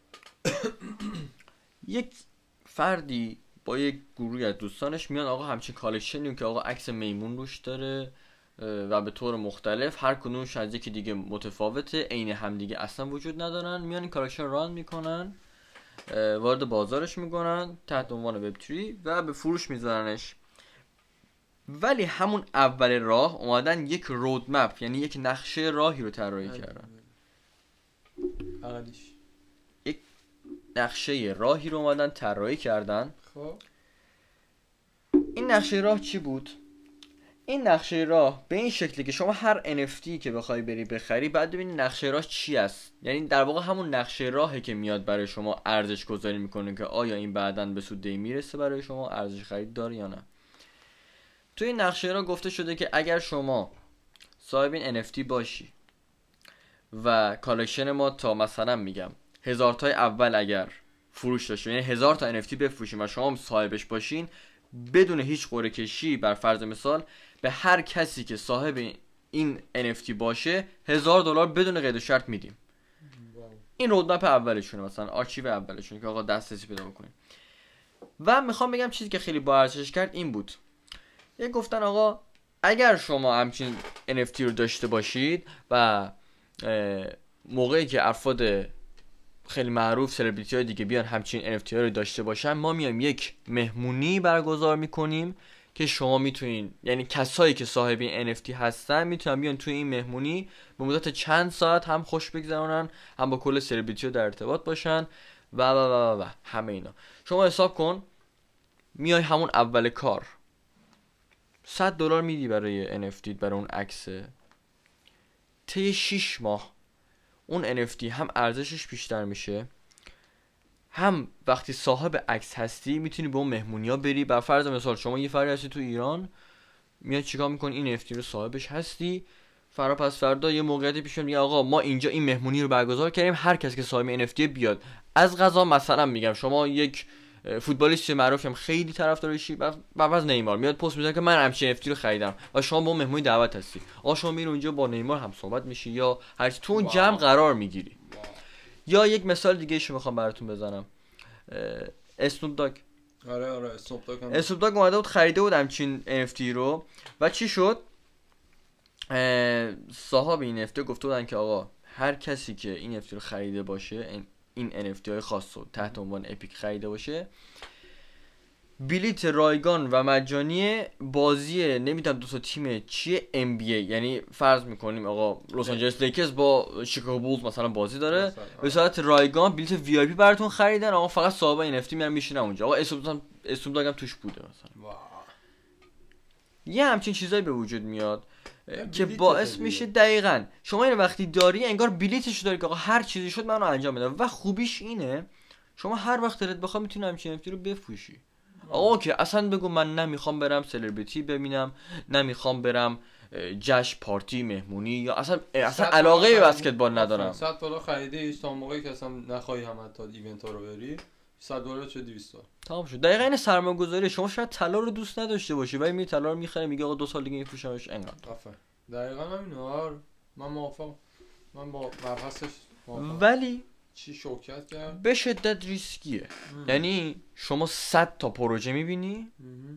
Speaker 2: یک فردی با یک گروهی از دوستانش میان آقا همچین کالکشنی که آقا عکس میمون روش داره و به طور مختلف هر کدومش از یکی دیگه متفاوته، عین هم دیگه اصلا وجود ندارن، میان این کالکشن ران میکنن، وارد بازارش میکنن تحت عنوان وب تری و به فروش میذارنش. ولی همون اول راه اومدن یک رودمپ یعنی یک نقشه راهی رو طراحی کردن.
Speaker 1: اقلیش
Speaker 2: یک نقشه راهی رو اومدن طراحی کردن.
Speaker 1: خب
Speaker 2: این نقشه راه چی بود؟ این نقشه راه به این شکلی که شما هر ان اف تی که بخوای بری بخری بعد ببینی نقشه راه چی است. یعنی در واقع همون نقشه راهه که میاد برای شما ارزش گذاری میکنه که آیا این بعداً به سودی میرسه برای شما، ارزش خرید داره یا نه. توی این نقشه راه گفته شده که اگر شما صاحب این ان اف تی باشی و کالکشن ما تا مثلا میگم هزار تای اول اگر فروش داشته، یعنی هزار تا ان اف تی بفروشیم و شما صاحبش باشین، بدون هیچ قرعه کشی بر فرض مثال به هر کسی که صاحب این ان اف تی باشه هزار دلار بدون قید و شرط میدیم. این رودمپ اولشونه، مثلا آرشیو اولشونه که آقا دسترسی پیدا کنیم. و میخوام بگم چیزی که خیلی با ارزش کرد این بود، یه گفتن آقا اگر شما همچین ان اف تی رو داشته باشید و موقعی که افراد خیلی معروف سلبریتی های دیگه بیان همچین ان اف تی ها رو داشته باشن، ما میایم یک مهمونی برگزار میکنیم که شما میتونین، یعنی کسایی که صاحب این ان اف تی هستن میتونن بیان توی این مهمونی به مدت چند ساعت هم خوش بگذرونن، هم با کل سلبریتی ها در ارتباط باشن و و و و همه اینا. شما حساب کن میای همون اول کار صد دلار میدی برای ان اف تی، برای اون عکسه، طی شش ماه اون ان اف تی هم ارزشش بیشتر میشه، هم وقتی صاحب عکس هستی میتونی به اون مهمونیا بری. بر فرض مثال شما یه فردی هستی تو ایران، میاد چیکار میکنی، این ان اف تی رو صاحبش هستی، فردا پس فردا یه موقعیتی پیش میاد آقا ما اینجا این مهمونی رو برگزار کردیم، هر کسی که صاحب ان اف تی بیاد. از قضا مثلا میگم شما یک فوتبالیست معروفی هم خیلی طرفدارشی، بعد نیمار میاد پست میذاره که من همچین ان اف تی رو خریدم و شما با مهمونی دعوت هستی، آقا شما میری اونجا با نیمار هم صحبت میشی یا هر چی تو اون جمع قرار میگیری. یا یک مثال دیگه ایشو میخوام براتون بزنم، اسنوپ داگ.
Speaker 1: آره آره اسنوپ داگ هم
Speaker 2: اسنوپ داگ اومده بود خریده بود همچین ان اف تی رو و چی شد، صاحب این ان اف تی گفته بودن که آقا هر کسی که این ان اف تی رو خریده باشه، این ان اف تی های خاص رو تحت عنوان اپیک خریده باشه، بلیت رایگان و مجانی بازی نمیدونم دو تا تیم چیه ام بی ای، یعنی فرض میکنیم آقا لس آنجلس لیکرز با شیکاگو بولز مثلا بازی داره، به صورت رایگان بلیت وی آی پی براتون خریدن، آقا فقط صاحب این ان اف تی میرن میشینن اونجا. آقا اسم اسم داگم توش بوده مثلا. واو. یه همچین چیزایی به وجود میاد که باعث میشه دقیقاً شما اینو وقتی داری انگار بلیتش داری که آقا هر چیزی شد منو انجام بدم. و خوبیش اینه شما هر وقت دلت بخواد میتونی همچین ان اف تی رو بفروشی. آقا که اصلا بگو من نمیخوام برم سلبریتی ببینم، نمیخوام برم جشن پارتی مهمونی، یا اصلا اصلا علاقه به بسکتبال ندارم.
Speaker 1: صد دلار خریدی تا موقعی که اصلا نخوای هم حتی ایونت ها رو بری، صد دلار چه دویست تا
Speaker 2: تمام شد. دقیقاً این سرمایه‌گذاری. شما شاید طلا رو دوست نداشته باشی ولی می طلا رو میخری میگه آقا دو سال دیگه میفروشمش انقدر.
Speaker 1: آفر دقیقاً همینه. من موافقم، من با مبحثش موافقم.
Speaker 2: ولی
Speaker 1: چی شوکت کرد
Speaker 2: به شدت ریسکیه. ام. یعنی شما صد تا پروژه میبینی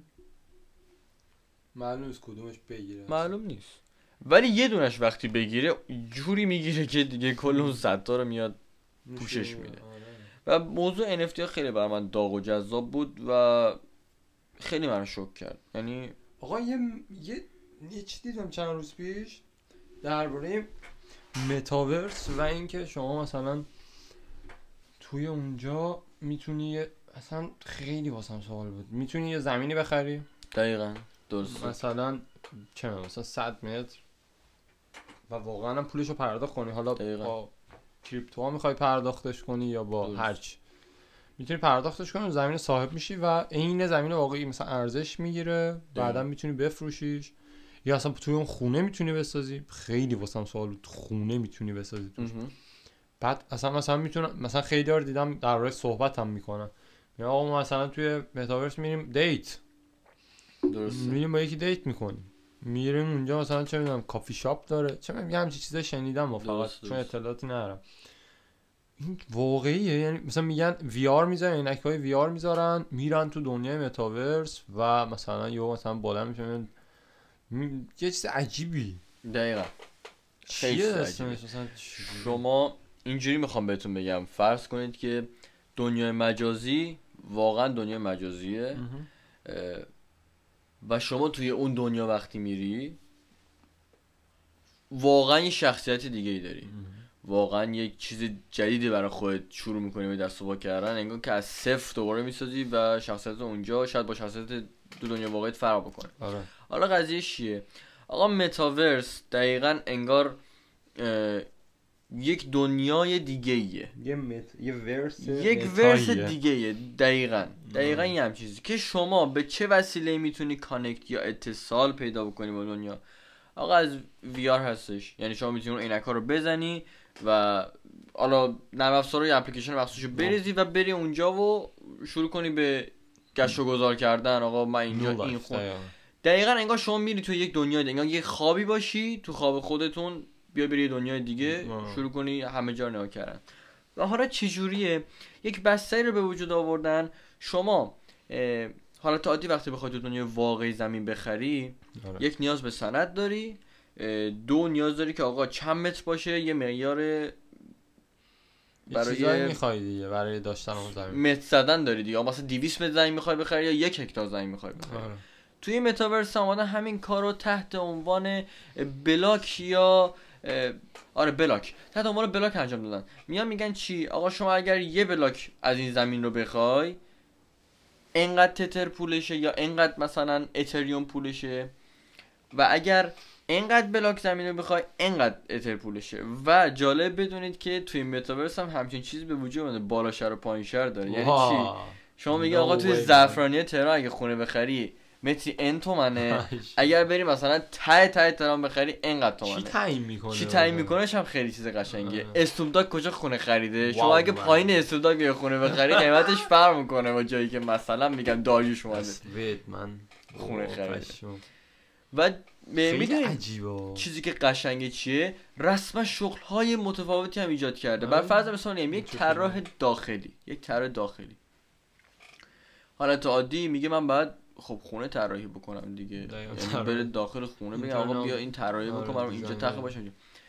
Speaker 1: معلوم نیست کدومش بگیره،
Speaker 2: معلوم نیست، ولی یه دونش وقتی بگیره جوری میگیره که دیگه کل اون صد تا رو میاد پوشش میده. و موضوع ان اف تی ها خیلی برای من داغ و جذاب بود و خیلی منو شوک کرد. یعنی
Speaker 1: آقا یه یه یه چی دیدم چند روز پیش درباره متاورس و اینکه شما مثلا توی اونجا میتونی، اصلا خیلی واسم سوال بود، میتونی یه زمینی بخری.
Speaker 2: دقیقاً درست.
Speaker 1: مثلا چه مثلا صد متر و واقعا هم پولشو پرداخت کنی، حالا دقیقا. با کریپتو ها میخوای پرداختش کنی یا با هرچی میتونی پرداختش کنی، زمین صاحب میشی و عین زمین واقعی مثلا ارزش میگیره، بعدا میتونی بفروشیش، یا اصلا توی اون خونه میتونی بسازی. خیلی واسم سوال بود خونه میتونی بسازی توش. بعد اصلا مثلا میتونم مثلا خیلی ها دیدم در راه صحبت هم میکنن، یا آقا ما مثلا توی متاورس میریم دیت، درسته، میریم با یکی دیت میکنیم، میریم اونجا مثلا چه میدونم کافی شاپ داره، چه میگم همین چیزا شنیدم فقط چون اطلاعاتی ندارم. این واقعیه؟ یعنی مثلا میگن وی آر میذارن، عینک‌های وی آر میذارن، میرن تو دنیای متاورس و مثلا یا مثلا بالا میشن می... یه چیز عجیبی.
Speaker 2: دقیقاً
Speaker 1: چیه مثلا
Speaker 2: شما اینجوری میخوام بهتون بگم، فرض کنید که دنیای مجازی واقعا دنیای مجازیه و شما توی اون دنیا وقتی میری واقعا یه شخصیت دیگه ای داری، واقعا یک چیز جدیدی برای خودت شروع میکنی به دست و پا کردن، انگار که از صفر دوباره میسازی و شخصیت اونجا شاید با شخصیت دو دنیا واقعیت فرق بکنه.
Speaker 1: آره.
Speaker 2: حالا قضیه چیه؟ آقا متاورس دقیقاً انگار یک دنیای دیگه ایه،
Speaker 1: یه مت... یه ورس
Speaker 2: یک ورس دیگه ایه. دقیقاً دقیقاً یه هم چیزی که شما به چه وسیله میتونی کانکت یا اتصال پیدا بکنی با دنیا. آقا از وی آر هستش، یعنی شما میتونی اون عینک‌ها رو بزنی و حالا نرم افزار یا اپلیکیشن مخصوصشو بریزی و بری اونجا و شروع کنی به گشت و گذار کردن. آقا من اینجا این خون دقیقاً انگار شما میری تو یک دنیای دیگه، انگار یک خوابی باشی تو خواب خودتون، بیا بری دنیای دیگه آه. شروع کنی همه جا نگاه کردن. و حالا چجوریه؟ یک بستری رو به وجود آوردن. شما حالت عادی وقتی بخوای تو دنیای واقعی زمین بخری، آره. یک نیاز به سند داری، دو نیاز داری که آقا چند متر باشه، یه معیار
Speaker 1: برای چیزایی میخوای دیگه برای داشتن اون زمین،
Speaker 2: متر زدن داری دیگه. مثلا دویست متر زمین میخوای بخری یا یک هکتار زمین میخوای بخری. آره. توی متاورس اومدن همین کارو تحت عنوان بلاک یا آره بلاک تحت عنوان بلاک انجام دادن. میان میگن چی؟ آقا شما اگر یه بلاک از این زمین رو بخوای، اینقدر تتر پولشه یا اینقدر مثلا اتریوم پولشه، و اگر اینقدر بلاک زمین رو بخوای اینقدر اتر پولشه. و جالب بدونید که توی متاورس هم همچین چیزی به وجود اومده، بالا شهر و پایین شهر داره. یعنی چی؟ شما میگه آقا توی زعفرانی تهران اگه خونه بخری متری ان تومنه، اگر بری مثلا ته ته تهران بخری اینقدر تومنه.
Speaker 1: چی تعیین میکنه؟
Speaker 2: چی تعیین میکنهش هم خیلی چیز قشنگه. استومداک کجا خونه خریده؟ شما اگه پایین استومداک یه خونه بخری قیمتش فرق میکنه با جایی که مثلا میگم داریوش اومده
Speaker 1: من
Speaker 2: خونه خریده. و میدونید چیزی که قشنگه چیه؟ رسما شغل‌های متفاوتی هم ایجاد کرده. بر فرض مثال یک طراح داخلی، یک طراح داخلی حالت عادی میگه من باید خب خونه طراحی بکنم دیگه، یعنی بره داخل خونه بگم آقا بیا این طراحی بکن برام اینجا تخته باشه.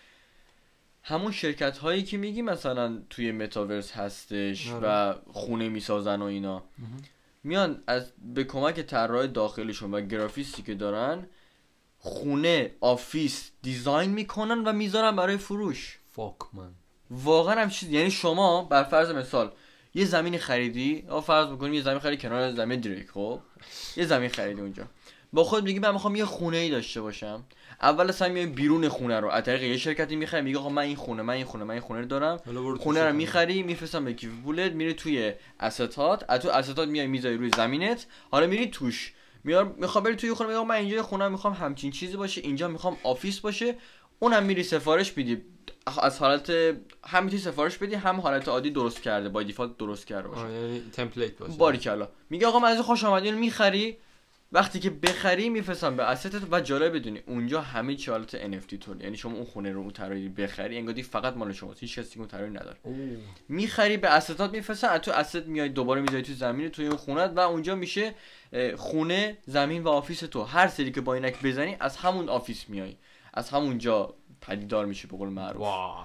Speaker 2: همون شرکت هایی که میگی مثلا توی متاورس هستش و خونه میسازن و اینا، میان از به کمک طراح داخلیشون و گرافیستی که دارن خونه، آفیس دیزاین میکنن و میذارن برای فروش.
Speaker 1: فاک من
Speaker 2: واقعا هم چیز، یعنی شما بر فرض مثال یه زمین خریدی، آ فرض بکنیم یه زمین خریدی کنار زمین دریک، خب یه زمین خریدی اونجا، با خود میگی من میخوام یه خونه ای داشته باشم. اول اصلا میای بیرون خونه رو از طریق یه شرکتی میخری، میگه آقا من این خونه من این خونه من این خونه رو دارم، خونه رو میخری میفرستم به کیف پولت، میری توی اسستات، از تو اسستات میای میذاری روی زمینت، حالا میری توش، میار میخوام بری توی خونه، میگم من اینجا خونه میخوام همچین چیزی باشه، اینجا میخوام آفیس باشه، اونم میری سفارش میدی، از حالت همین سفارش بدی، هم حالت عادی درست کرده با دیفالت درست کرده باشه،
Speaker 1: یعنی تمپلیت باشه.
Speaker 2: باریکلا. میگه آقا من از خوش آمدین میخری، وقتی که بخری میفرستم به استت. و جالب بدونی اونجا همه چی حالت ان اف تی طور، یعنی شما اون خونه رو اون طراحی بخری انگاری فقط مال شماست، هیچ کسی اون طراحی نداره. میخری به استات میفرستن، از تو استت میای دوباره میذاری تو زمین توی اون خونه و اونجا میشه خونه، زمین و آفیس تو. هر سری که با اینک بزنی از همون آفیس میای، از همونجا پدیدار میشه به قول معروف.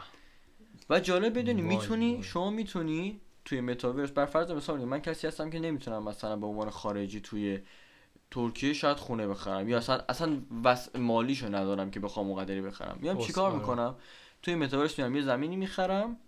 Speaker 2: و جالب بدونی میتونی شما میتونی توی متاورس، بر فرض مثال من کسی هستم که نمیتونم مثلا به عنوان خارجی توی ترکیه شاید خونه بخرم، یا اصلا اصلا وسع مالیشو ندارم که بخوام اونقدری بخرم، میام چیکار میکنم؟ توی متاورس میام یه زمینی میخرم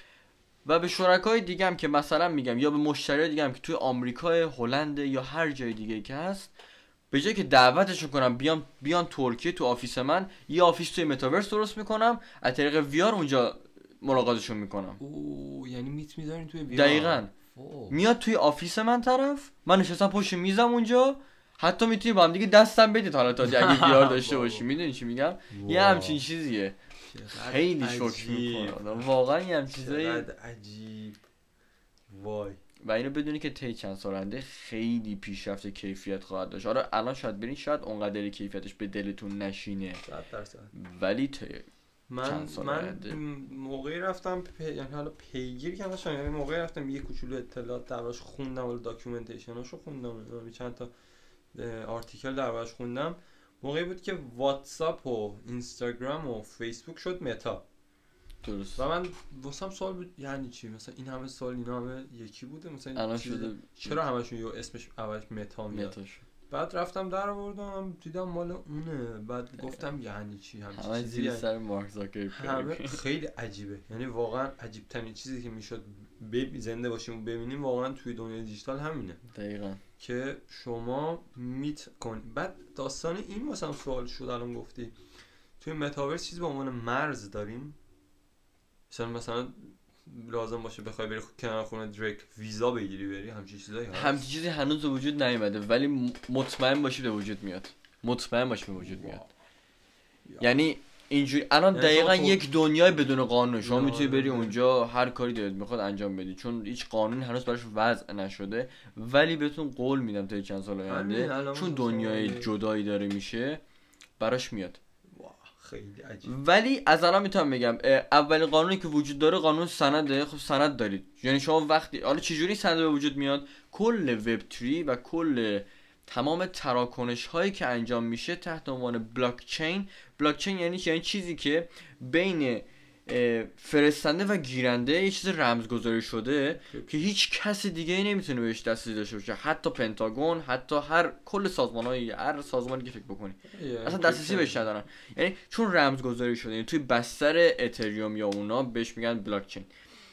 Speaker 2: و به شرکای دیگه هم که مثلا میگم، یا به مشتری دیگه هم که توی آمریکا، هلند یا هر جای دیگه که هست، به جای که دعوتشون کنم بیان بیان ترکیه تو آفیس من، یه آفیس توی متاورس درست میکنم، از طریق وی آر اونجا ملاقاتشون میکنم.
Speaker 1: اوه یعنی میت میذارین توی وی آر؟
Speaker 2: دقیقاً. میاد توی آفیس من طرف، من نشستم پشت میزم اونجا، حتی میتونی با هم دیگه دستم بدید حالا تا اگه وی آر داشته باشی. میدونی چی میگم؟ یه همچین چیزیه. خیلی شوک میکنه واقعا، یه همچین چیزایی
Speaker 1: عجیب. وای.
Speaker 2: و اینو بدونی که طی چند سال آینده خیلی پیشرفت کیفیت خواهد داشت. آره الان شاید برین شاید اونقدر کیفیتش به دلتون نشینه،
Speaker 1: صد درصد،
Speaker 2: ولی طی
Speaker 1: من من موقعی رفتم پی... یعنی حالا پیگیر کردم، یعنی موقعی رفتم یه کوچولو اطلاعات دربارش خوندم، ولی داکیومنتیشناشو خوندم، چند تا آرتیکل دربارش خوندم. موقعی بود که واتساپ و اینستاگرام و فیسبوک شد متا.
Speaker 2: درست.
Speaker 1: و من واسم سوال بود یعنی چی، مثلا این همه سال اینا همه یکی بوده، مثلا
Speaker 2: الان شده
Speaker 1: چرا همشون یه اسمش اولش متا میاد؟ بعد رفتم در آوردم دیدم مال اونه، بعد گفتم یعنی چی همین
Speaker 2: همه
Speaker 1: چیزی
Speaker 2: زیر سر مارک زاکربرگ.
Speaker 1: خیلی عجیبه، یعنی واقعا عجیب ترین چیزی که میشد ببین زنده باشیم و ببینیم واقعا توی دنیای دیجیتال همینه.
Speaker 2: دقیقاً
Speaker 1: که شما میت کن. بعد داستان این مثلا سوال شد الان گفتی توی متاورس چیزی به عنوان مرز داریم؟ مثلا مثلا لازم باشه بخوای بری کنار خونه دریک ویزا بگیری بری، همچین چیزایی هست؟
Speaker 2: همچین چیزی هنوز به وجود نیومده، ولی مطمئن باشی به وجود میاد. مطمئن باشی به وجود میاد. یعنی اینجوری الان دقیقاً یک دنیای بدون قانون، شما میتونی بری اونجا هر کاری دلت میخواد انجام بدی، چون هیچ قانونی هنوز براش وضع نشده، ولی بهتون قول میدم تا چند سال آینده چون دنیای جدایی داره میشه براش میاد.
Speaker 1: خیلی عجیب.
Speaker 2: ولی از الان میتونم بگم اولین قانونی که وجود داره قانون سنده. خب سند دارید، یعنی شما وقتی حالا چجوری سند به وجود میاد، کل وب تری و کل تمام تراکنش هایی که انجام میشه تحت عنوان بلاک چین. بلاک چین یعنی یعنی چیزی که بین فرستنده و گیرنده یه چیز رمزگذاری شده که هیچ کس دیگه ای نمیتونه بهش دسترسی داشته باشه، حتی پنتاگون، حتی هر کل سازمان‌های هر سازمانی که فکر بکنی اصلا دسترسی بهش ندارن. یعنی چون رمزگذاری شده، یعنی توی بستر اتریوم یا اونا بهش میگن بلاک چین.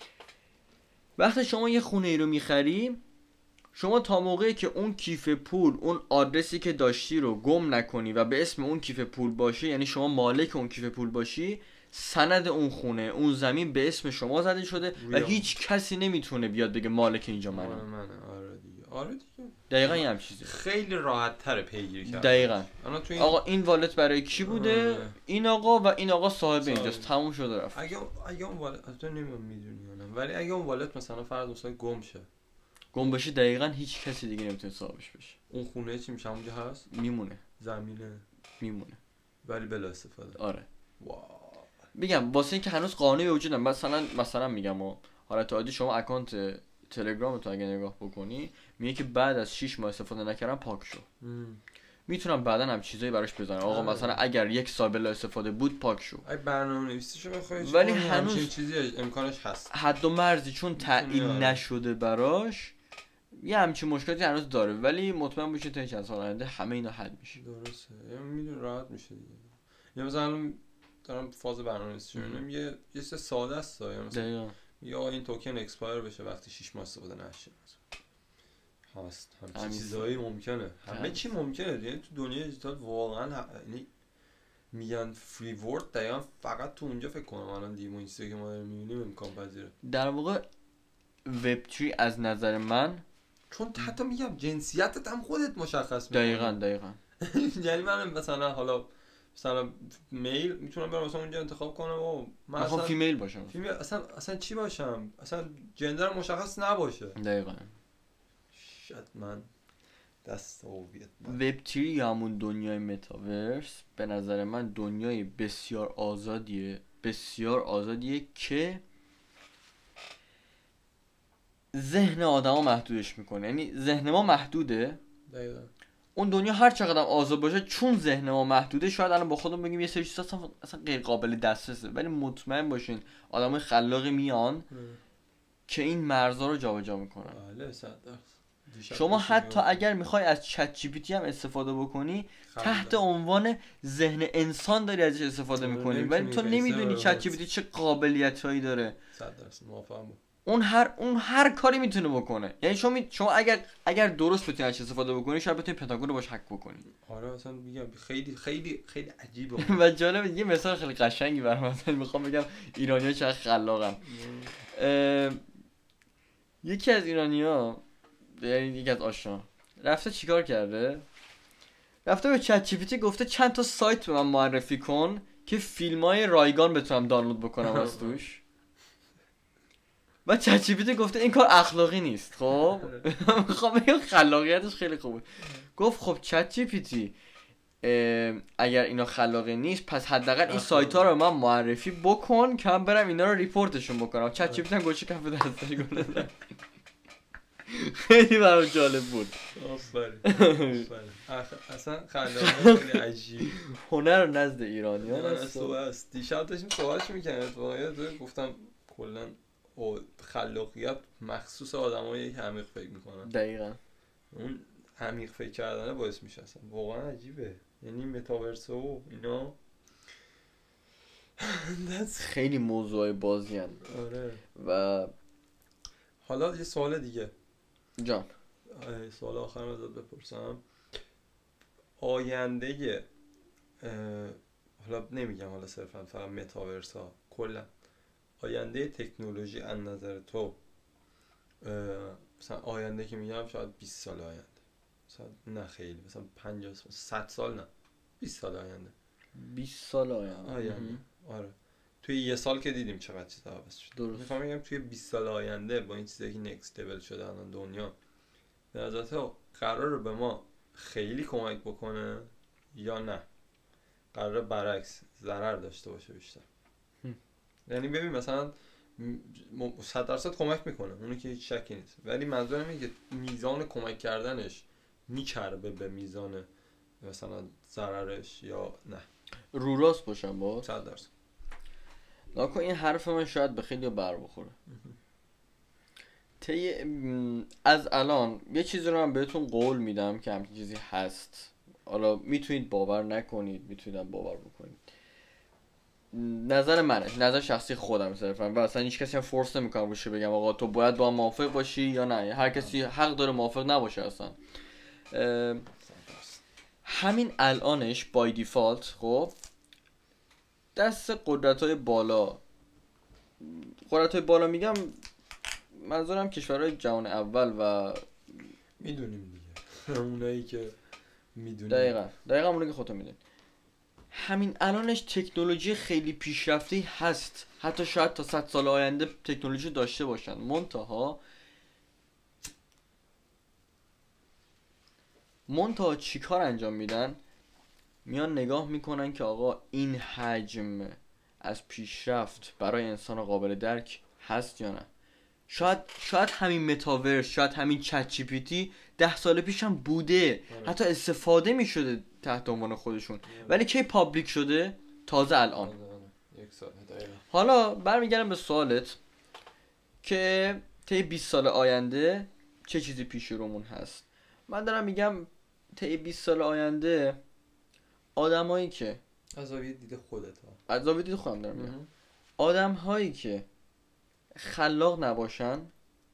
Speaker 2: وقتی شما یه خونه ای رو میخری، شما تا موقعی که اون کیف پول، اون آدرسی که داشتی رو گم نکنی و به اسم اون کیف پول باشه، یعنی شما مالک اون کیف پول باشی، سند اون خونه، اون زمین به اسم شما زده شده و هیچ کسی نمیتونه بیاد بگه مالک اینجا منم.
Speaker 1: آره منه. آره دیگه. آره دیگه.
Speaker 2: دقیقاً یه هم چیزی.
Speaker 1: خیلی راحت تر پیگیری کردن.
Speaker 2: دقیقاً.
Speaker 1: این...
Speaker 2: آقا این والت برای کی بوده؟ آره. این آقا و این آقا صاحب اینجاست. تموم شده رفت.
Speaker 1: اگه اگه اون والت اصلا نمیدونم میدونی یا نه، ولی اگه اون والت مثلا فرض مثلا گم شه،
Speaker 2: گم بشه، دقیقاً هیچ کسی دیگه نمیتونه صاحبش بشه.
Speaker 1: اون خونه چی میشه؟ اونجا هست؟
Speaker 2: میمونه.
Speaker 1: زمینه
Speaker 2: میمونه.
Speaker 1: ولی بلا استفاده.
Speaker 2: آره.
Speaker 1: واو.
Speaker 2: میگم واسه اینکه هنوز قانونی به وجود نمیاد. مثلا مثلا میگم و حالت عادی شما اکانت تلگرام تو اگه نگاه بکنی میگه که بعد از شش ماه استفاده نکردن پاک شو. میتونم بعداً هم چیزایی براش بزنم. آقا مثلا اگر یک سال بلا استفاده بود پاک شو.
Speaker 1: ای برنامه‌نویسیشو بخوای،
Speaker 2: ولی هنوز
Speaker 1: چیزی امکانش هست.
Speaker 2: حد و مرزی چون تعیین نشده براش یه همچین مشکلاتی هنوز داره، ولی مطمئن باشید تا چند سال آینده همه اینا حل میشه.
Speaker 1: درسته. یعنی میدون راحت میشه دیگه. یا مثلا دارم فاز برنامه‌نویسی می‌بینم یه یه چیز ساده است، یا مثلا یا این توکن اکسپایر بشه وقتی شش ماه استفاده نشه. هست همین چیزایی ممکنه. همه چی ممکنه. یعنی تو دنیای دیجیتال واقعا یعنی میگن فری ورد دقیقاً فقط تو اونجا فکر کنم الان دیمو اینستا که ما داریم می‌بینیم امکان پذیره.
Speaker 2: در واقع وب تری از نظر من،
Speaker 1: چون حتی میگم جنسیتت هم خودت مشخص می‌کنی.
Speaker 2: دقیقاً دقیقاً.
Speaker 1: یعنی من مثلا حالا مثلا میل میتونم برم مثلا اونجا انتخاب کنم و
Speaker 2: من اصلا فیمیل باشم.
Speaker 1: فیمیل اصلا اصلا چی باشم؟ اصلا جندر مشخص نباشه.
Speaker 2: دقیقاً.
Speaker 1: شاید من دست هویت.
Speaker 2: وب تری یا همون دنیای متاورس به نظر من دنیای بسیار آزادیه، بسیار آزادیه که ذهن آدما محدودش میکنه. یعنی ذهن ما محدوده.
Speaker 1: دقیقاً.
Speaker 2: اون دنیا هر چقدر آزاد باشه، چون ذهن ما محدوده، شاید الان با خودمون بگیم یه سری چیزا اصلا اصلا غیر قابل دسترسه، ولی مطمئن باشین آدمای خلاقی میان ام. که این مرزها رو جابجا میکنن.
Speaker 1: بله صد درصد.
Speaker 2: شما حتی اگر میخوای از چت جی پی تی هم استفاده بکنی تحت عنوان ذهن انسان داری ازش استفاده میکنی، ولی تو نمیدونی چت جی پی تی چه قابلیتایی داره.
Speaker 1: صد درصد موافقم.
Speaker 2: اون هر اون هر کاری میتونه بکنه. یعنی شما می... شما اگر اگر درست بتونی ازش استفاده بکنی شاید بتونی پنتاگون رو باش هک بکنی.
Speaker 1: آره مثلا میگم خیلی خیلی خیلی عجیبه.
Speaker 2: و جالب یه مثال خیلی قشنگی برام مثلا میخوام بگم ایرانی‌ها چقدر خلاقن. اه... یکی از ایرانی‌ها، یعنی یکی از آشنا رفته چیکار کرده؟ رفته به چت جی پی تی گفته چند تا سایت به من معرفی کن که فیلم‌های رایگان بتونم دانلود بکنم از توش. و چت جی پی تی گفته این کار اخلاقی نیست. خب میخوام بگم خلاقیتش خیلی خوبه. گفت خب چت جی پی تی اگر اینا خلاقی نیست پس حداقل این سایت ها رو من معرفی بکن که من برم اینا رو ریپورتشون بکنم. چت جی پی تی هم گوشه کف دستش گونه. خیلی برام جالب بود.
Speaker 1: آفرین. اصلا خلاقیت خیلی عجیب.
Speaker 2: هنر نزد ایرانیان
Speaker 1: است. دیشب داشتیم صحبتش می‌کردیم واقعا گفتم کلا او خلاقیت مخصوص آدمایی که عمیق فکر میکنن.
Speaker 2: دقیقاً.
Speaker 1: اون عمیق فکر کردن باعث میشه اصلا واقعا عجیبه. یعنی متاورس و اینا
Speaker 2: خیلی موضوع بازی هن.
Speaker 1: آره.
Speaker 2: و
Speaker 1: حالا یه سوال دیگه
Speaker 2: جان،
Speaker 1: سوال آخرم ازت بپرسم. آینده حالا نمیگم حالا صرفا فقط متاورس ها، کلا آینده تکنولوژی از نظر تو مثلا آینده که میگم شاید بیست سال آینده، مثلا نه خیلی مثلا پنجاه صد سال نه بیست سال آینده.
Speaker 2: بیست سال آینده.
Speaker 1: آینده. آره. توی یه سال که دیدیم چقدر چیزا عوض شد.
Speaker 2: درست.
Speaker 1: میخوام بگم توی بیست سال آینده با این چیزایی که نکست لول شده الان دنیا به نظر تو قراره به ما خیلی کمک بکنه یا نه؟ قراره برعکس ضرر داشته باشه بیشتر.
Speaker 2: هم.
Speaker 1: یعنی ببین مثلا م- صد درصد کمک میکنه، اونو که هیچ شکی نیست، ولی منظورم اینه که میزان کمک کردنش میچربه به میزان مثلا ضررش یا نه.
Speaker 2: رو راست باشم با
Speaker 1: صد درصد.
Speaker 2: ناکن این حرف من شاید به خیلی بر بخوره. طی م، از الان یه چیزی رو من بهتون قول میدم که همچین چیزی هست، حالا میتونید باور نکنید، میتونید باور بکنید. نظر منه، نظر شخصی خودم صرفا، و اصلا هیچ کسی هم فورس نمیکنم روش بگم آقا تو باید با هم موافق باشی یا نه. هر کسی حق داره موافق نباشه اصلا. اه، همین الانش بای دیفالت خب دست قدرت های بالا، قدرت های بالا میگم منظورم کشورهای جهان اول و
Speaker 1: میدونیم دیگه اونایی که میدونیم.
Speaker 2: دقیقا دقیقا اونایی که خودتون میدونید. همین الانش تکنولوژی خیلی پیشرفته هست، حتی شاید تا صد سال آینده تکنولوژی داشته باشن. منتها منتها چی کار انجام میدن؟ میان نگاه میکنن که آقا این حجم از پیشرفت برای انسان قابل درک هست یا نه. شاید شاید همین متاورس، شاید همین چت جی پی تی ده سال پیش هم بوده، حتی استفاده میشده تحت عنوان خودشون، ولی کی پابلیک شده؟ تازه الان.
Speaker 1: یک سال دقیقا.
Speaker 2: حالا برمیگردم به سوالت که طی بیست سال آینده چه چیزی پیش رومون هست. من دارم میگم طی بیست سال آینده آدمایی که
Speaker 1: از زاویه دید خودت ها،
Speaker 2: از زاویه دید خودم دارم میگم، آدم هایی که خلاق نباشن،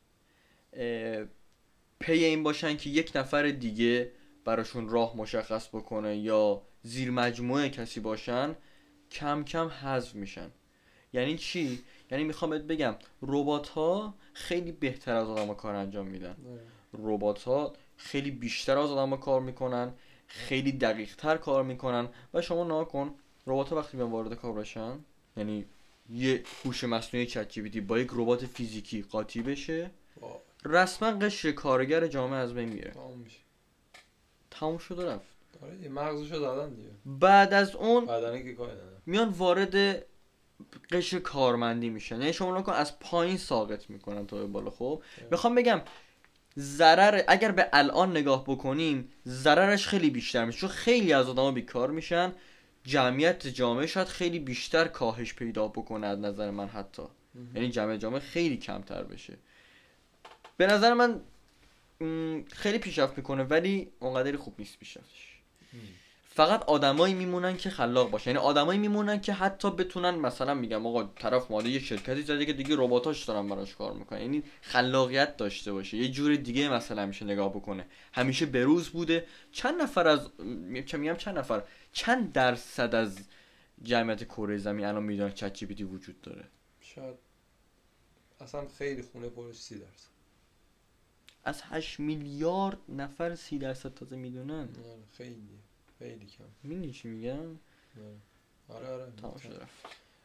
Speaker 2: پی این باشن که یک نفر دیگه براشون راه مشخص بکنه یا زیر مجموعه کسی باشن، کم کم حذف میشن. یعنی چی؟ یعنی میخوام بهت بگم ربات ها خیلی بهتر از آدم ها کار انجام میدن. ربات ها خیلی بیشتر از آدم ها کار میکنن، خیلی دقیق تر کار میکنن. و شما نگاه کن ربات ها وقتی بیان وارد کار بشن، یعنی یه هوش مصنوعی چت جی پی تی با یک ربات فیزیکی قاطی بشه، رسما قشر کارگر جامعه از بین میره.
Speaker 1: تمام میشه.
Speaker 2: تموم شد و رفت.
Speaker 1: آره یه مغزشو دادن دیگه.
Speaker 2: بعد از اون
Speaker 1: بدنه که کاری نداره.
Speaker 2: میان وارد قشر کارمندی میشن. یعنی شما نکن از پایین ساقط میکنن تا به بالا. خب میخوام بگم ضرر اگر به الان نگاه بکنیم ضررش خیلی بیشتر میشه، چون خیلی از آدما بیکار میشن، جمعیت جامعه شاید خیلی بیشتر کاهش پیدا بکنه از نظر من حتی. یعنی جمعیت جامعه خیلی کمتر بشه. به نظر من خیلی پیشرفت میکنه ولی اونقدری خوب نیست پیشرفتش. فقط آدمایی میمونن که خلاق باشن، یعنی آدمایی میمونن که حتی بتونن مثلا میگم آقا طرف ماده یه شرکتی زده که دیگه رباتاش دارن براش کار میکنن، یعنی خلاقیت داشته باشه، یه جور دیگه مثلا میشه نگاه بکنه. همیشه بروز بوده. چند نفر از چه میگم چند نفر چند درصد از جمعیت کره زمین الان میدونن چت جی پی تی وجود داره؟
Speaker 1: شاید اصلا خیلی خونه پرش سی درصد.
Speaker 2: از هشت میلیارد نفر سی درصد تازه میدونن.
Speaker 1: خیلی خیلی کم.
Speaker 2: میدونی چی میگم؟
Speaker 1: آره آره
Speaker 2: تمام شد رفت.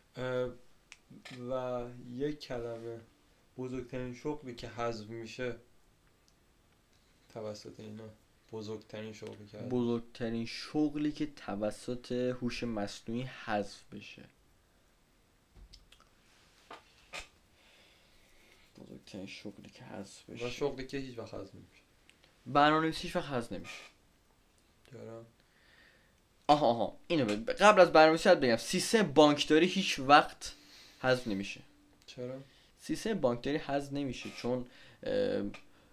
Speaker 1: و یک کلمه بزرگترین شغلی که حذف میشه توسط اینا، بزرگترین شغلی که
Speaker 2: بزرگترین شغلی که توسط هوش مصنوعی حذف بشه، بزرگترین شغلی که حذف بشه
Speaker 1: و شغلی که هیچ وقت حذف نمیشه.
Speaker 2: برنامه‌نویسی هیچ وقت حذف نمیشه.
Speaker 1: چرا؟
Speaker 2: آها آها اینو ب... قبل از برنامه‌نویسی بگم سیستم بانکداری هیچ وقت حذف نمیشه.
Speaker 1: چرا؟
Speaker 2: سیستم بانکداری حذف نمیشه چون اه...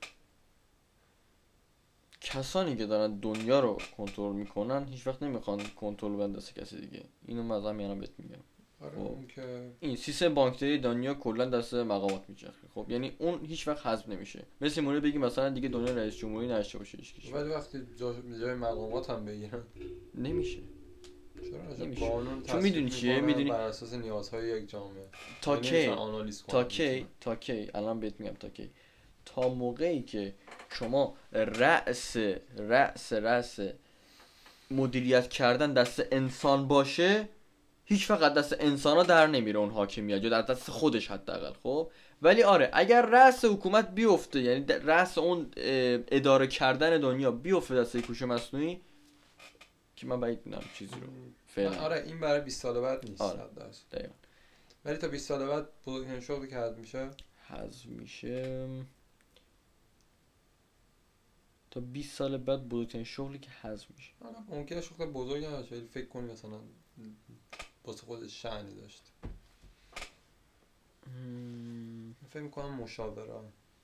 Speaker 2: کسانی که دارن دنیا رو کنترل میکنن هیچ وقت نمیخوان کنترل بندازه دست کسی دیگه. اینو مثلا میانم بهت میگم.
Speaker 1: آره اون که
Speaker 2: این سیستم بانکداری دنیا کلا دست مقامات میچرخه. خب یعنی اون هیچ وقت حذف نمیشه. مثل مونه بگی مثلا دیگه دنیا رئیس جمهوری نشه باشه هیچ.
Speaker 1: ولی وقتی جا... جای مقامات هم بگیرن
Speaker 2: نمیشه.
Speaker 1: چرا؟ نمیشه. قانون
Speaker 2: چون میدونی چیه؟ میدونی
Speaker 1: بر اساس نیازهای یک جامعه.
Speaker 2: تا کی تا کی تا کی الان بهت میگم تا کی تا موقعی که شما رأس رأس رأس مدیریت کردن دست انسان باشه، هیچ وقت دست انسانا در نمیره اون حاکمیت، یا در دست خودش حداقل. خب ولی آره اگر رأس حکومت بیفته، یعنی رأس اون اداره کردن دنیا بیفته دست یک هوش مصنوعی، که من بعید میدونم چیزی رو فعلا.
Speaker 1: آره این برای بیست سال بعد نیست.
Speaker 2: آره.
Speaker 1: صد درصد.
Speaker 2: دقیقاً.
Speaker 1: ولی تا بیست سال بعد بزرگترین شغلی که حذف میشه
Speaker 2: حذف میشه تا بیست سال بعد بزرگترین شغلی که حذف میشه.
Speaker 1: آره ممکنه شغل بزرگی نباشه ولی فکر کنی مثلا واسه خودش شأنی داشت.
Speaker 2: مم.
Speaker 1: فکر میکنم مشاوره.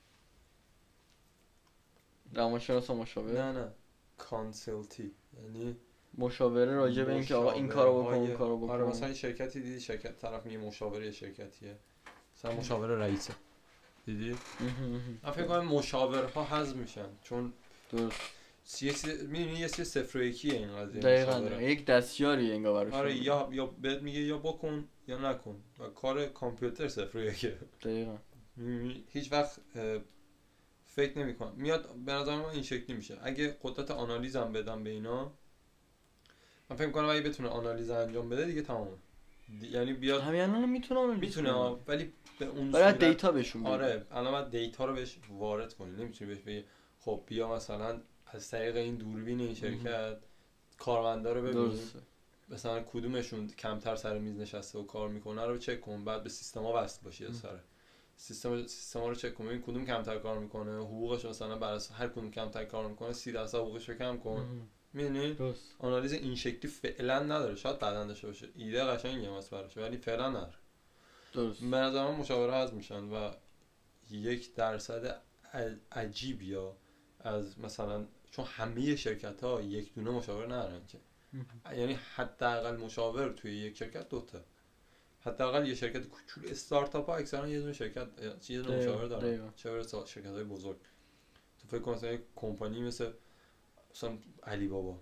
Speaker 2: روانشناس و مشاوره.
Speaker 1: نه نه کانسلتی، یعنی
Speaker 2: مشاوره راجع به اینکه آقا این کارو بکن اون کارو بکن.
Speaker 1: آره مثلا شرکتی دیدی شرکت طرف میگه مشاوره شرکتیه، مثلا مشاوره رئیسه دیدی. من فکر کنم مشاورها حذف میشن چون
Speaker 2: درست
Speaker 1: سیاسی میدونی یه چیز صفر و یکیه این قضیه.
Speaker 2: دقیقاً یک دستیاری انگار براش.
Speaker 1: آره یا یا بهت میگه یا بکن یا نکن و کار کامپیوتر صفر و یکه.
Speaker 2: دقیقاً
Speaker 1: هیچ وقت فکر نمی‌کنم میاد به نظر من این شکلی میشه. اگه قدرت آنالیزم بدم به اینا، من فکر می‌کنم اگه بتونه آنالیز انجام بده دیگه تمامه. یعنی بیاد
Speaker 2: همین الان میتونه
Speaker 1: میتونه ولی به اون
Speaker 2: برای دیتا بهشون بده.
Speaker 1: آره الان باید دیتا رو بهش وارد کنی. نمیتونی بهش بگی خب بیا مثلا از طریق این دوربین این شرکت کارمندا رو ببین
Speaker 2: درسته.
Speaker 1: مثلا کدومشون کمتر سر میز نشسته و کار میکنه رو چک کن، بعد به سیستما وصل باشی. سر سیستم سیستما رو چک کن ببین کدوم کمتر کار میکنه، حقوقش مثلا بر اساس هر کدوم کمتر کار میکنه سی درصد حقوقش رو کم کن. میدونی آنالیز این شکلی فعلا نداره، شاید بعداً داشته باشه. ایده قشنگه واسه براش ولی فعلا نداره.
Speaker 2: درست.
Speaker 1: به نظر من مشاوره حذف میشن و یک درصد عجیب یا از مثلا چون همه شرکت ها یک دونه مشاور ندارن که یعنی حداقل مشاور توی یک شرکت دوتا، حداقل یه شرکت کوچولو استارتاپ ها اکثرا یه دونه شرکت یه دونه مشاور دارن، چه برسه شرکت های بزرگ. تو فکر کن مثلا یک کمپانی مثل مثلا علی بابا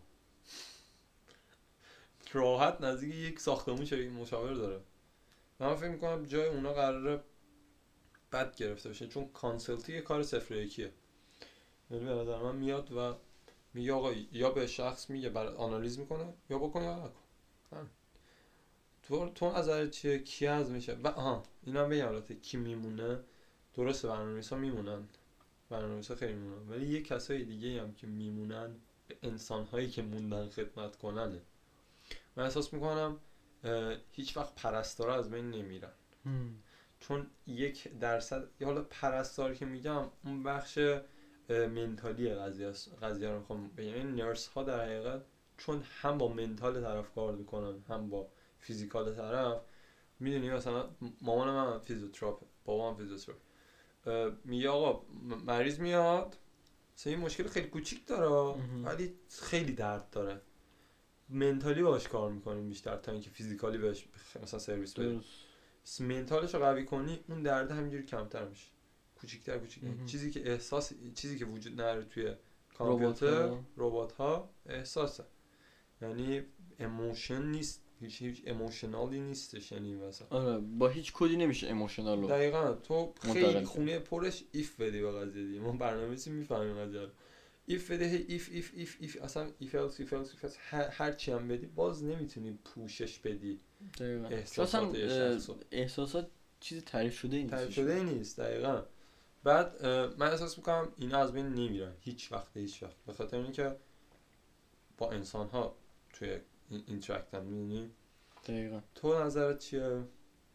Speaker 1: راحت نزدیک یک ساختمون شرکت مشاور داره. من فکر میکنم جای اونا قراره بد گرفته بشه چون کانسلتی یه کار صفر و یکیه. یعنی به نظر من میاد و میگه آقا یا به شخص میگه برای آنالیز میکنه یا بکن یا نکن. تو تو نظر چیه کی از میشه و آها اینا بگم البته کی میمونه. درسته برنامه‌نویسا میمونن، برنامه‌نویسا خیلی میمونن ولی یه کسای دیگه هم که میمونن به انسان‌هایی که موندن خدمت کننه. من احساس میکنم هیچ وقت پرستارا از بین نمیرن چون یک درصد یا حالا پرستار که میگم اون بخش منتالی قضیه است. قضیه رو میخوام بگم این نرس ها در حقیقت چون هم با منتال طرف کار میکنن هم با فیزیکال طرف. میدونی مثلا مامان من فیزیوتراپه، بابام فیزیوتراپ، میگه آقا مریض میاد مثلا این مشکل خیلی کوچیک داره ولی خیلی درد داره، منتالی باش کار میکنیم بیشتر تا اینکه فیزیکالی بهش مثلا سرویس بدیم. منتالش رو قوی کنی اون درد همینجوری کمتر میشه، کوچیک‌تر کوچیک‌تر. چیزی که احساس چیزی که وجود نداره توی کامپیوتر ربات ها احساسه، یعنی ایموشن نیست، هیچ هیچ ایموشنالی نیستش. یعنی مثلا
Speaker 2: آره با هیچ کدی نمیشه ایموشنال رو
Speaker 1: دقیقاً تو خیلی خونه پرش ایف بدی به قضیه دیگه. ما برنامه‌نویسی میفهمیم قضیه رو. ایف بده هی ایف ایف ایف ایف اصلا ایف الس ایف الس ایف هر, هر چی هم بدی باز نمیتونی پوشش بدی.
Speaker 2: دقیقاً احساسات احساسات چیز تعریف شده نیست.
Speaker 1: تعریف شده نیست دقیقاً. بعد من احساس میکنم اینا از بین نمیرن هیچ وقت هیچ وقت به خاطر اینکه با انسان ها توی اینتراکت هم می‌بینی.
Speaker 2: دقیقاً.
Speaker 1: تو نظرت چیه؟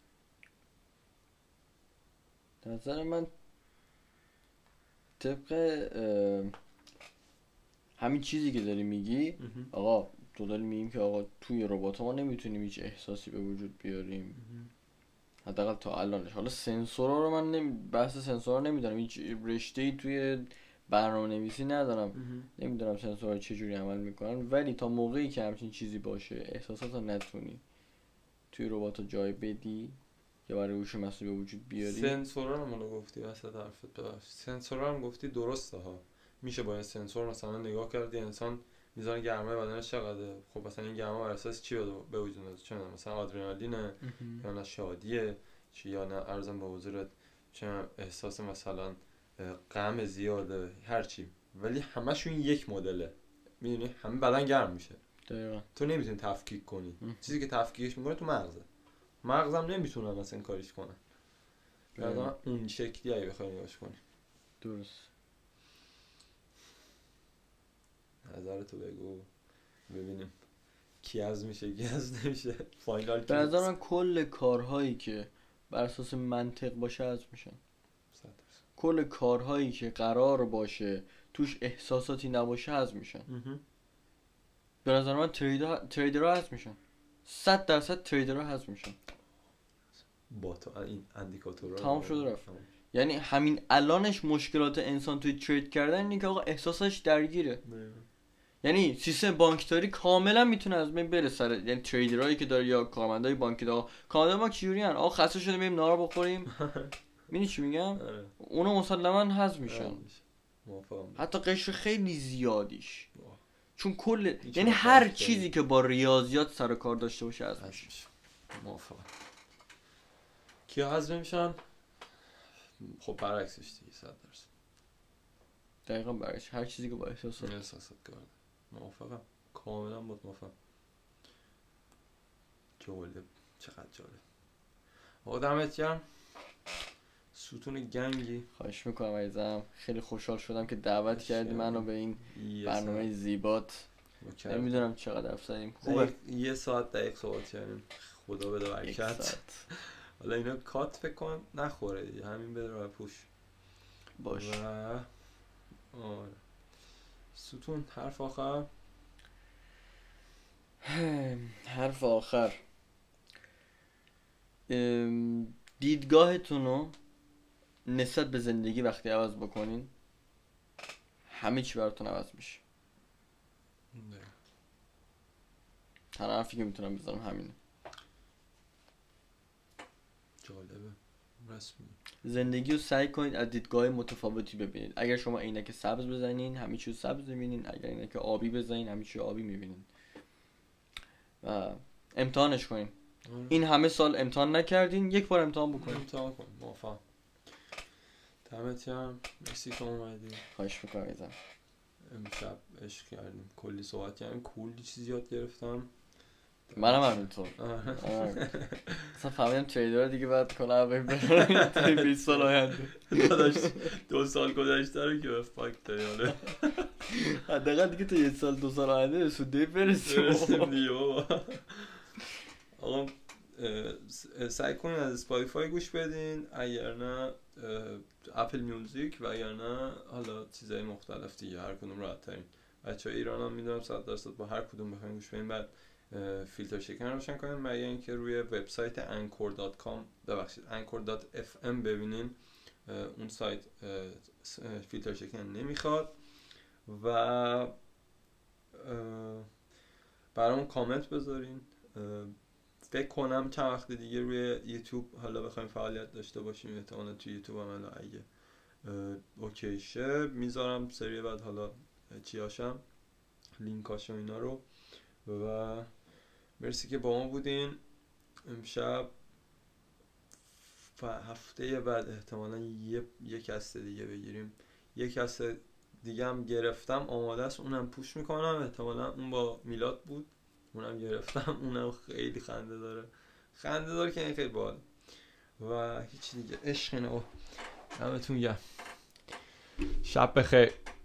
Speaker 2: نظر من طبق همین چیزی که داری میگی آقا تو داری میگیم که آقا توی ربات ما نمیتونیم هیچ احساسی به وجود بیاریم حداقل تا الانش. حالا سنسورها رو من نمی... بحث سنسورها نمیدونم، هیچ رشته‌ای توی برنامه‌نویسی ندارم، نمیدونم سنسورها چجوری عمل میکنن، ولی تا موقعی که همچین چیزی باشه احساسات رو نتونی توی ربات جای بدی یا برای هوش مصنوعی به وجود بیاری.
Speaker 1: سنسورها رو منو گفتی وسط حرفت ببخشید، سنسورها هم گفتی درسته ها، میشه با این سنسور مثلا نگاه کردی انسان میزان گرمای بدنش چقدره، خب مثلا این گرما بر اساس چی به وجود میاد؟ چه مثلا آدرنالینه یا نه شادیه چی یا نه ارزم به حضورت چه احساس مثلا غم زیاده هر چی، ولی همشون یک مدله. میدونی همه بدن گرم میشه.
Speaker 2: دقیقاً.
Speaker 1: تو نمیتونی تفکیک کنی. چیزی که تفکیکش میکنه تو مغزه. مغزم نمیتونن اصلا کاریش کنن. بعدا اون شکلی اگه بخوای نگاش کنی.
Speaker 2: درست.
Speaker 1: نظرتو بگو ببینیم کی از میشه کی از نمیشه فاینال
Speaker 2: به نظر من کل کارهایی که بر اساس منطق باشه از میشن. کل کارهایی که قرار باشه توش احساساتی نباشه از میشن. به نظر من تریدرها از میشن. صد درصد تریدرها از میشن.
Speaker 1: با تو این اندیکاتورها
Speaker 2: تمام شده رفت. یعنی همین الانش مشکلات انسان توی ترید کردن اینه که آقا احساسش درگیره. یعنی سیستم بانکداری کاملا میتونه از بین بره سر یعنی تریدرایی که داره یا کارمندای بانکی داره. کارمندای ما چجوری ان؟ آقا خسته شده بریم نهار بخوریم. میدونی چی میگم؟ اونا مسلما حذف میشن. حتی قشر خیلی زیادیش. چون کل یعنی هر چیزی که با ریاضیات سر کار داشته باشه از میشه.
Speaker 1: موافقم. کیا حذف میشن؟ خب برعکسش دیگه صد درصد.
Speaker 2: دقیقاً برعکس هر چیزی که با احساسات
Speaker 1: احساسات کار داره. موافقم. کاملا موافقم. جالب. چقدر جالب. آقا دمت گرم. ستون گنگی.
Speaker 2: خواهش میکنم عزیزم. خیلی خوشحال شدم که دعوت کردی منو به این برنامه زیبات. نمیدونم چقدر حرف زدیم. خوبه.
Speaker 1: یه ساعت دقیق صحبت کردیم. خدا بده برکت. حالا اینا کات فکر کن نخوره دیگه. همین بده راه پوش.
Speaker 2: باش.
Speaker 1: و آره. ستون حرف آخر.
Speaker 2: حرف آخر. دیدگاهتون رو نسبت به زندگی وقتی عوض بکنین همه چی براتون عوض میشه.
Speaker 1: نه.
Speaker 2: تنها حرفی که میتونم بزنم همینه.
Speaker 1: جالبه. رسمی.
Speaker 2: زندگی رو سعی کنید از دیدگاه متفاوتی ببینید. اگر شما عینک سبز بزنین همه چیو سبز میبینین، اگر عینک آبی بزنین همه چیو آبی میبینین. و امتحانش کنین. این همه سال امتحان نکردین، یک بار امتحان بکنین.
Speaker 1: امتحان کن. موافقم. دمت گرم. مرسی که اومدی.
Speaker 2: خواهش می‌کنم عزیزم.
Speaker 1: امشب عشق کردیم. کلی صحبت کردیم. کلی چیز یاد گرفتم.
Speaker 2: منم همینطور. اصلا فهمیدم تریدرها دیگه باید کنه بریم بریم تا بیست سال آینده.
Speaker 1: داداش دو سال گذشته رو که به فاک داری حالا.
Speaker 2: حداقل دیگه تا یک سال دو سال آینده به سوده برسیم.
Speaker 1: برسیم دیگه بابا. آقا سعی کنین از اسپاتیفای گوش بدین، اگر نه اپل میوزیک و اگر نه حالا چیزای مختلف دیگه، هر کدوم راحت ترین. بچه های ایران هم میدونم صد درصد با هر کدوم بخواین گوش بدین بعد فیلتر شکن روشن کنین، مگر اینکه روی وبسایت انکور دات کام ببخشید انکور دات اف ام ببینین. اون سایت فیلتر شکن نمیخواد. و برامون کامنت بذارین. فکر کنم چند وقت دیگه روی یوتیوب حالا بخوایم فعالیت داشته باشیم، احتمالا توی یوتیوب هم حالا اگه اوکی شه میذارم سری بعد حالا چی هاشم لینکاشو اینا رو. و مرسی که با ما بودین. امشب هفته بعد احتمالا یه یک هسته دیگه بگیریم. یک هسته دیگه هم گرفتم آماده است، اونم پوش میکنم. احتمالا اون با میلاد بود، اونم گرفتم. اونم خیلی خنده داره. خنده داره که این خیلی باحال. و هیچ دیگه عشق اینه. دمتون گرم. شب بخیر.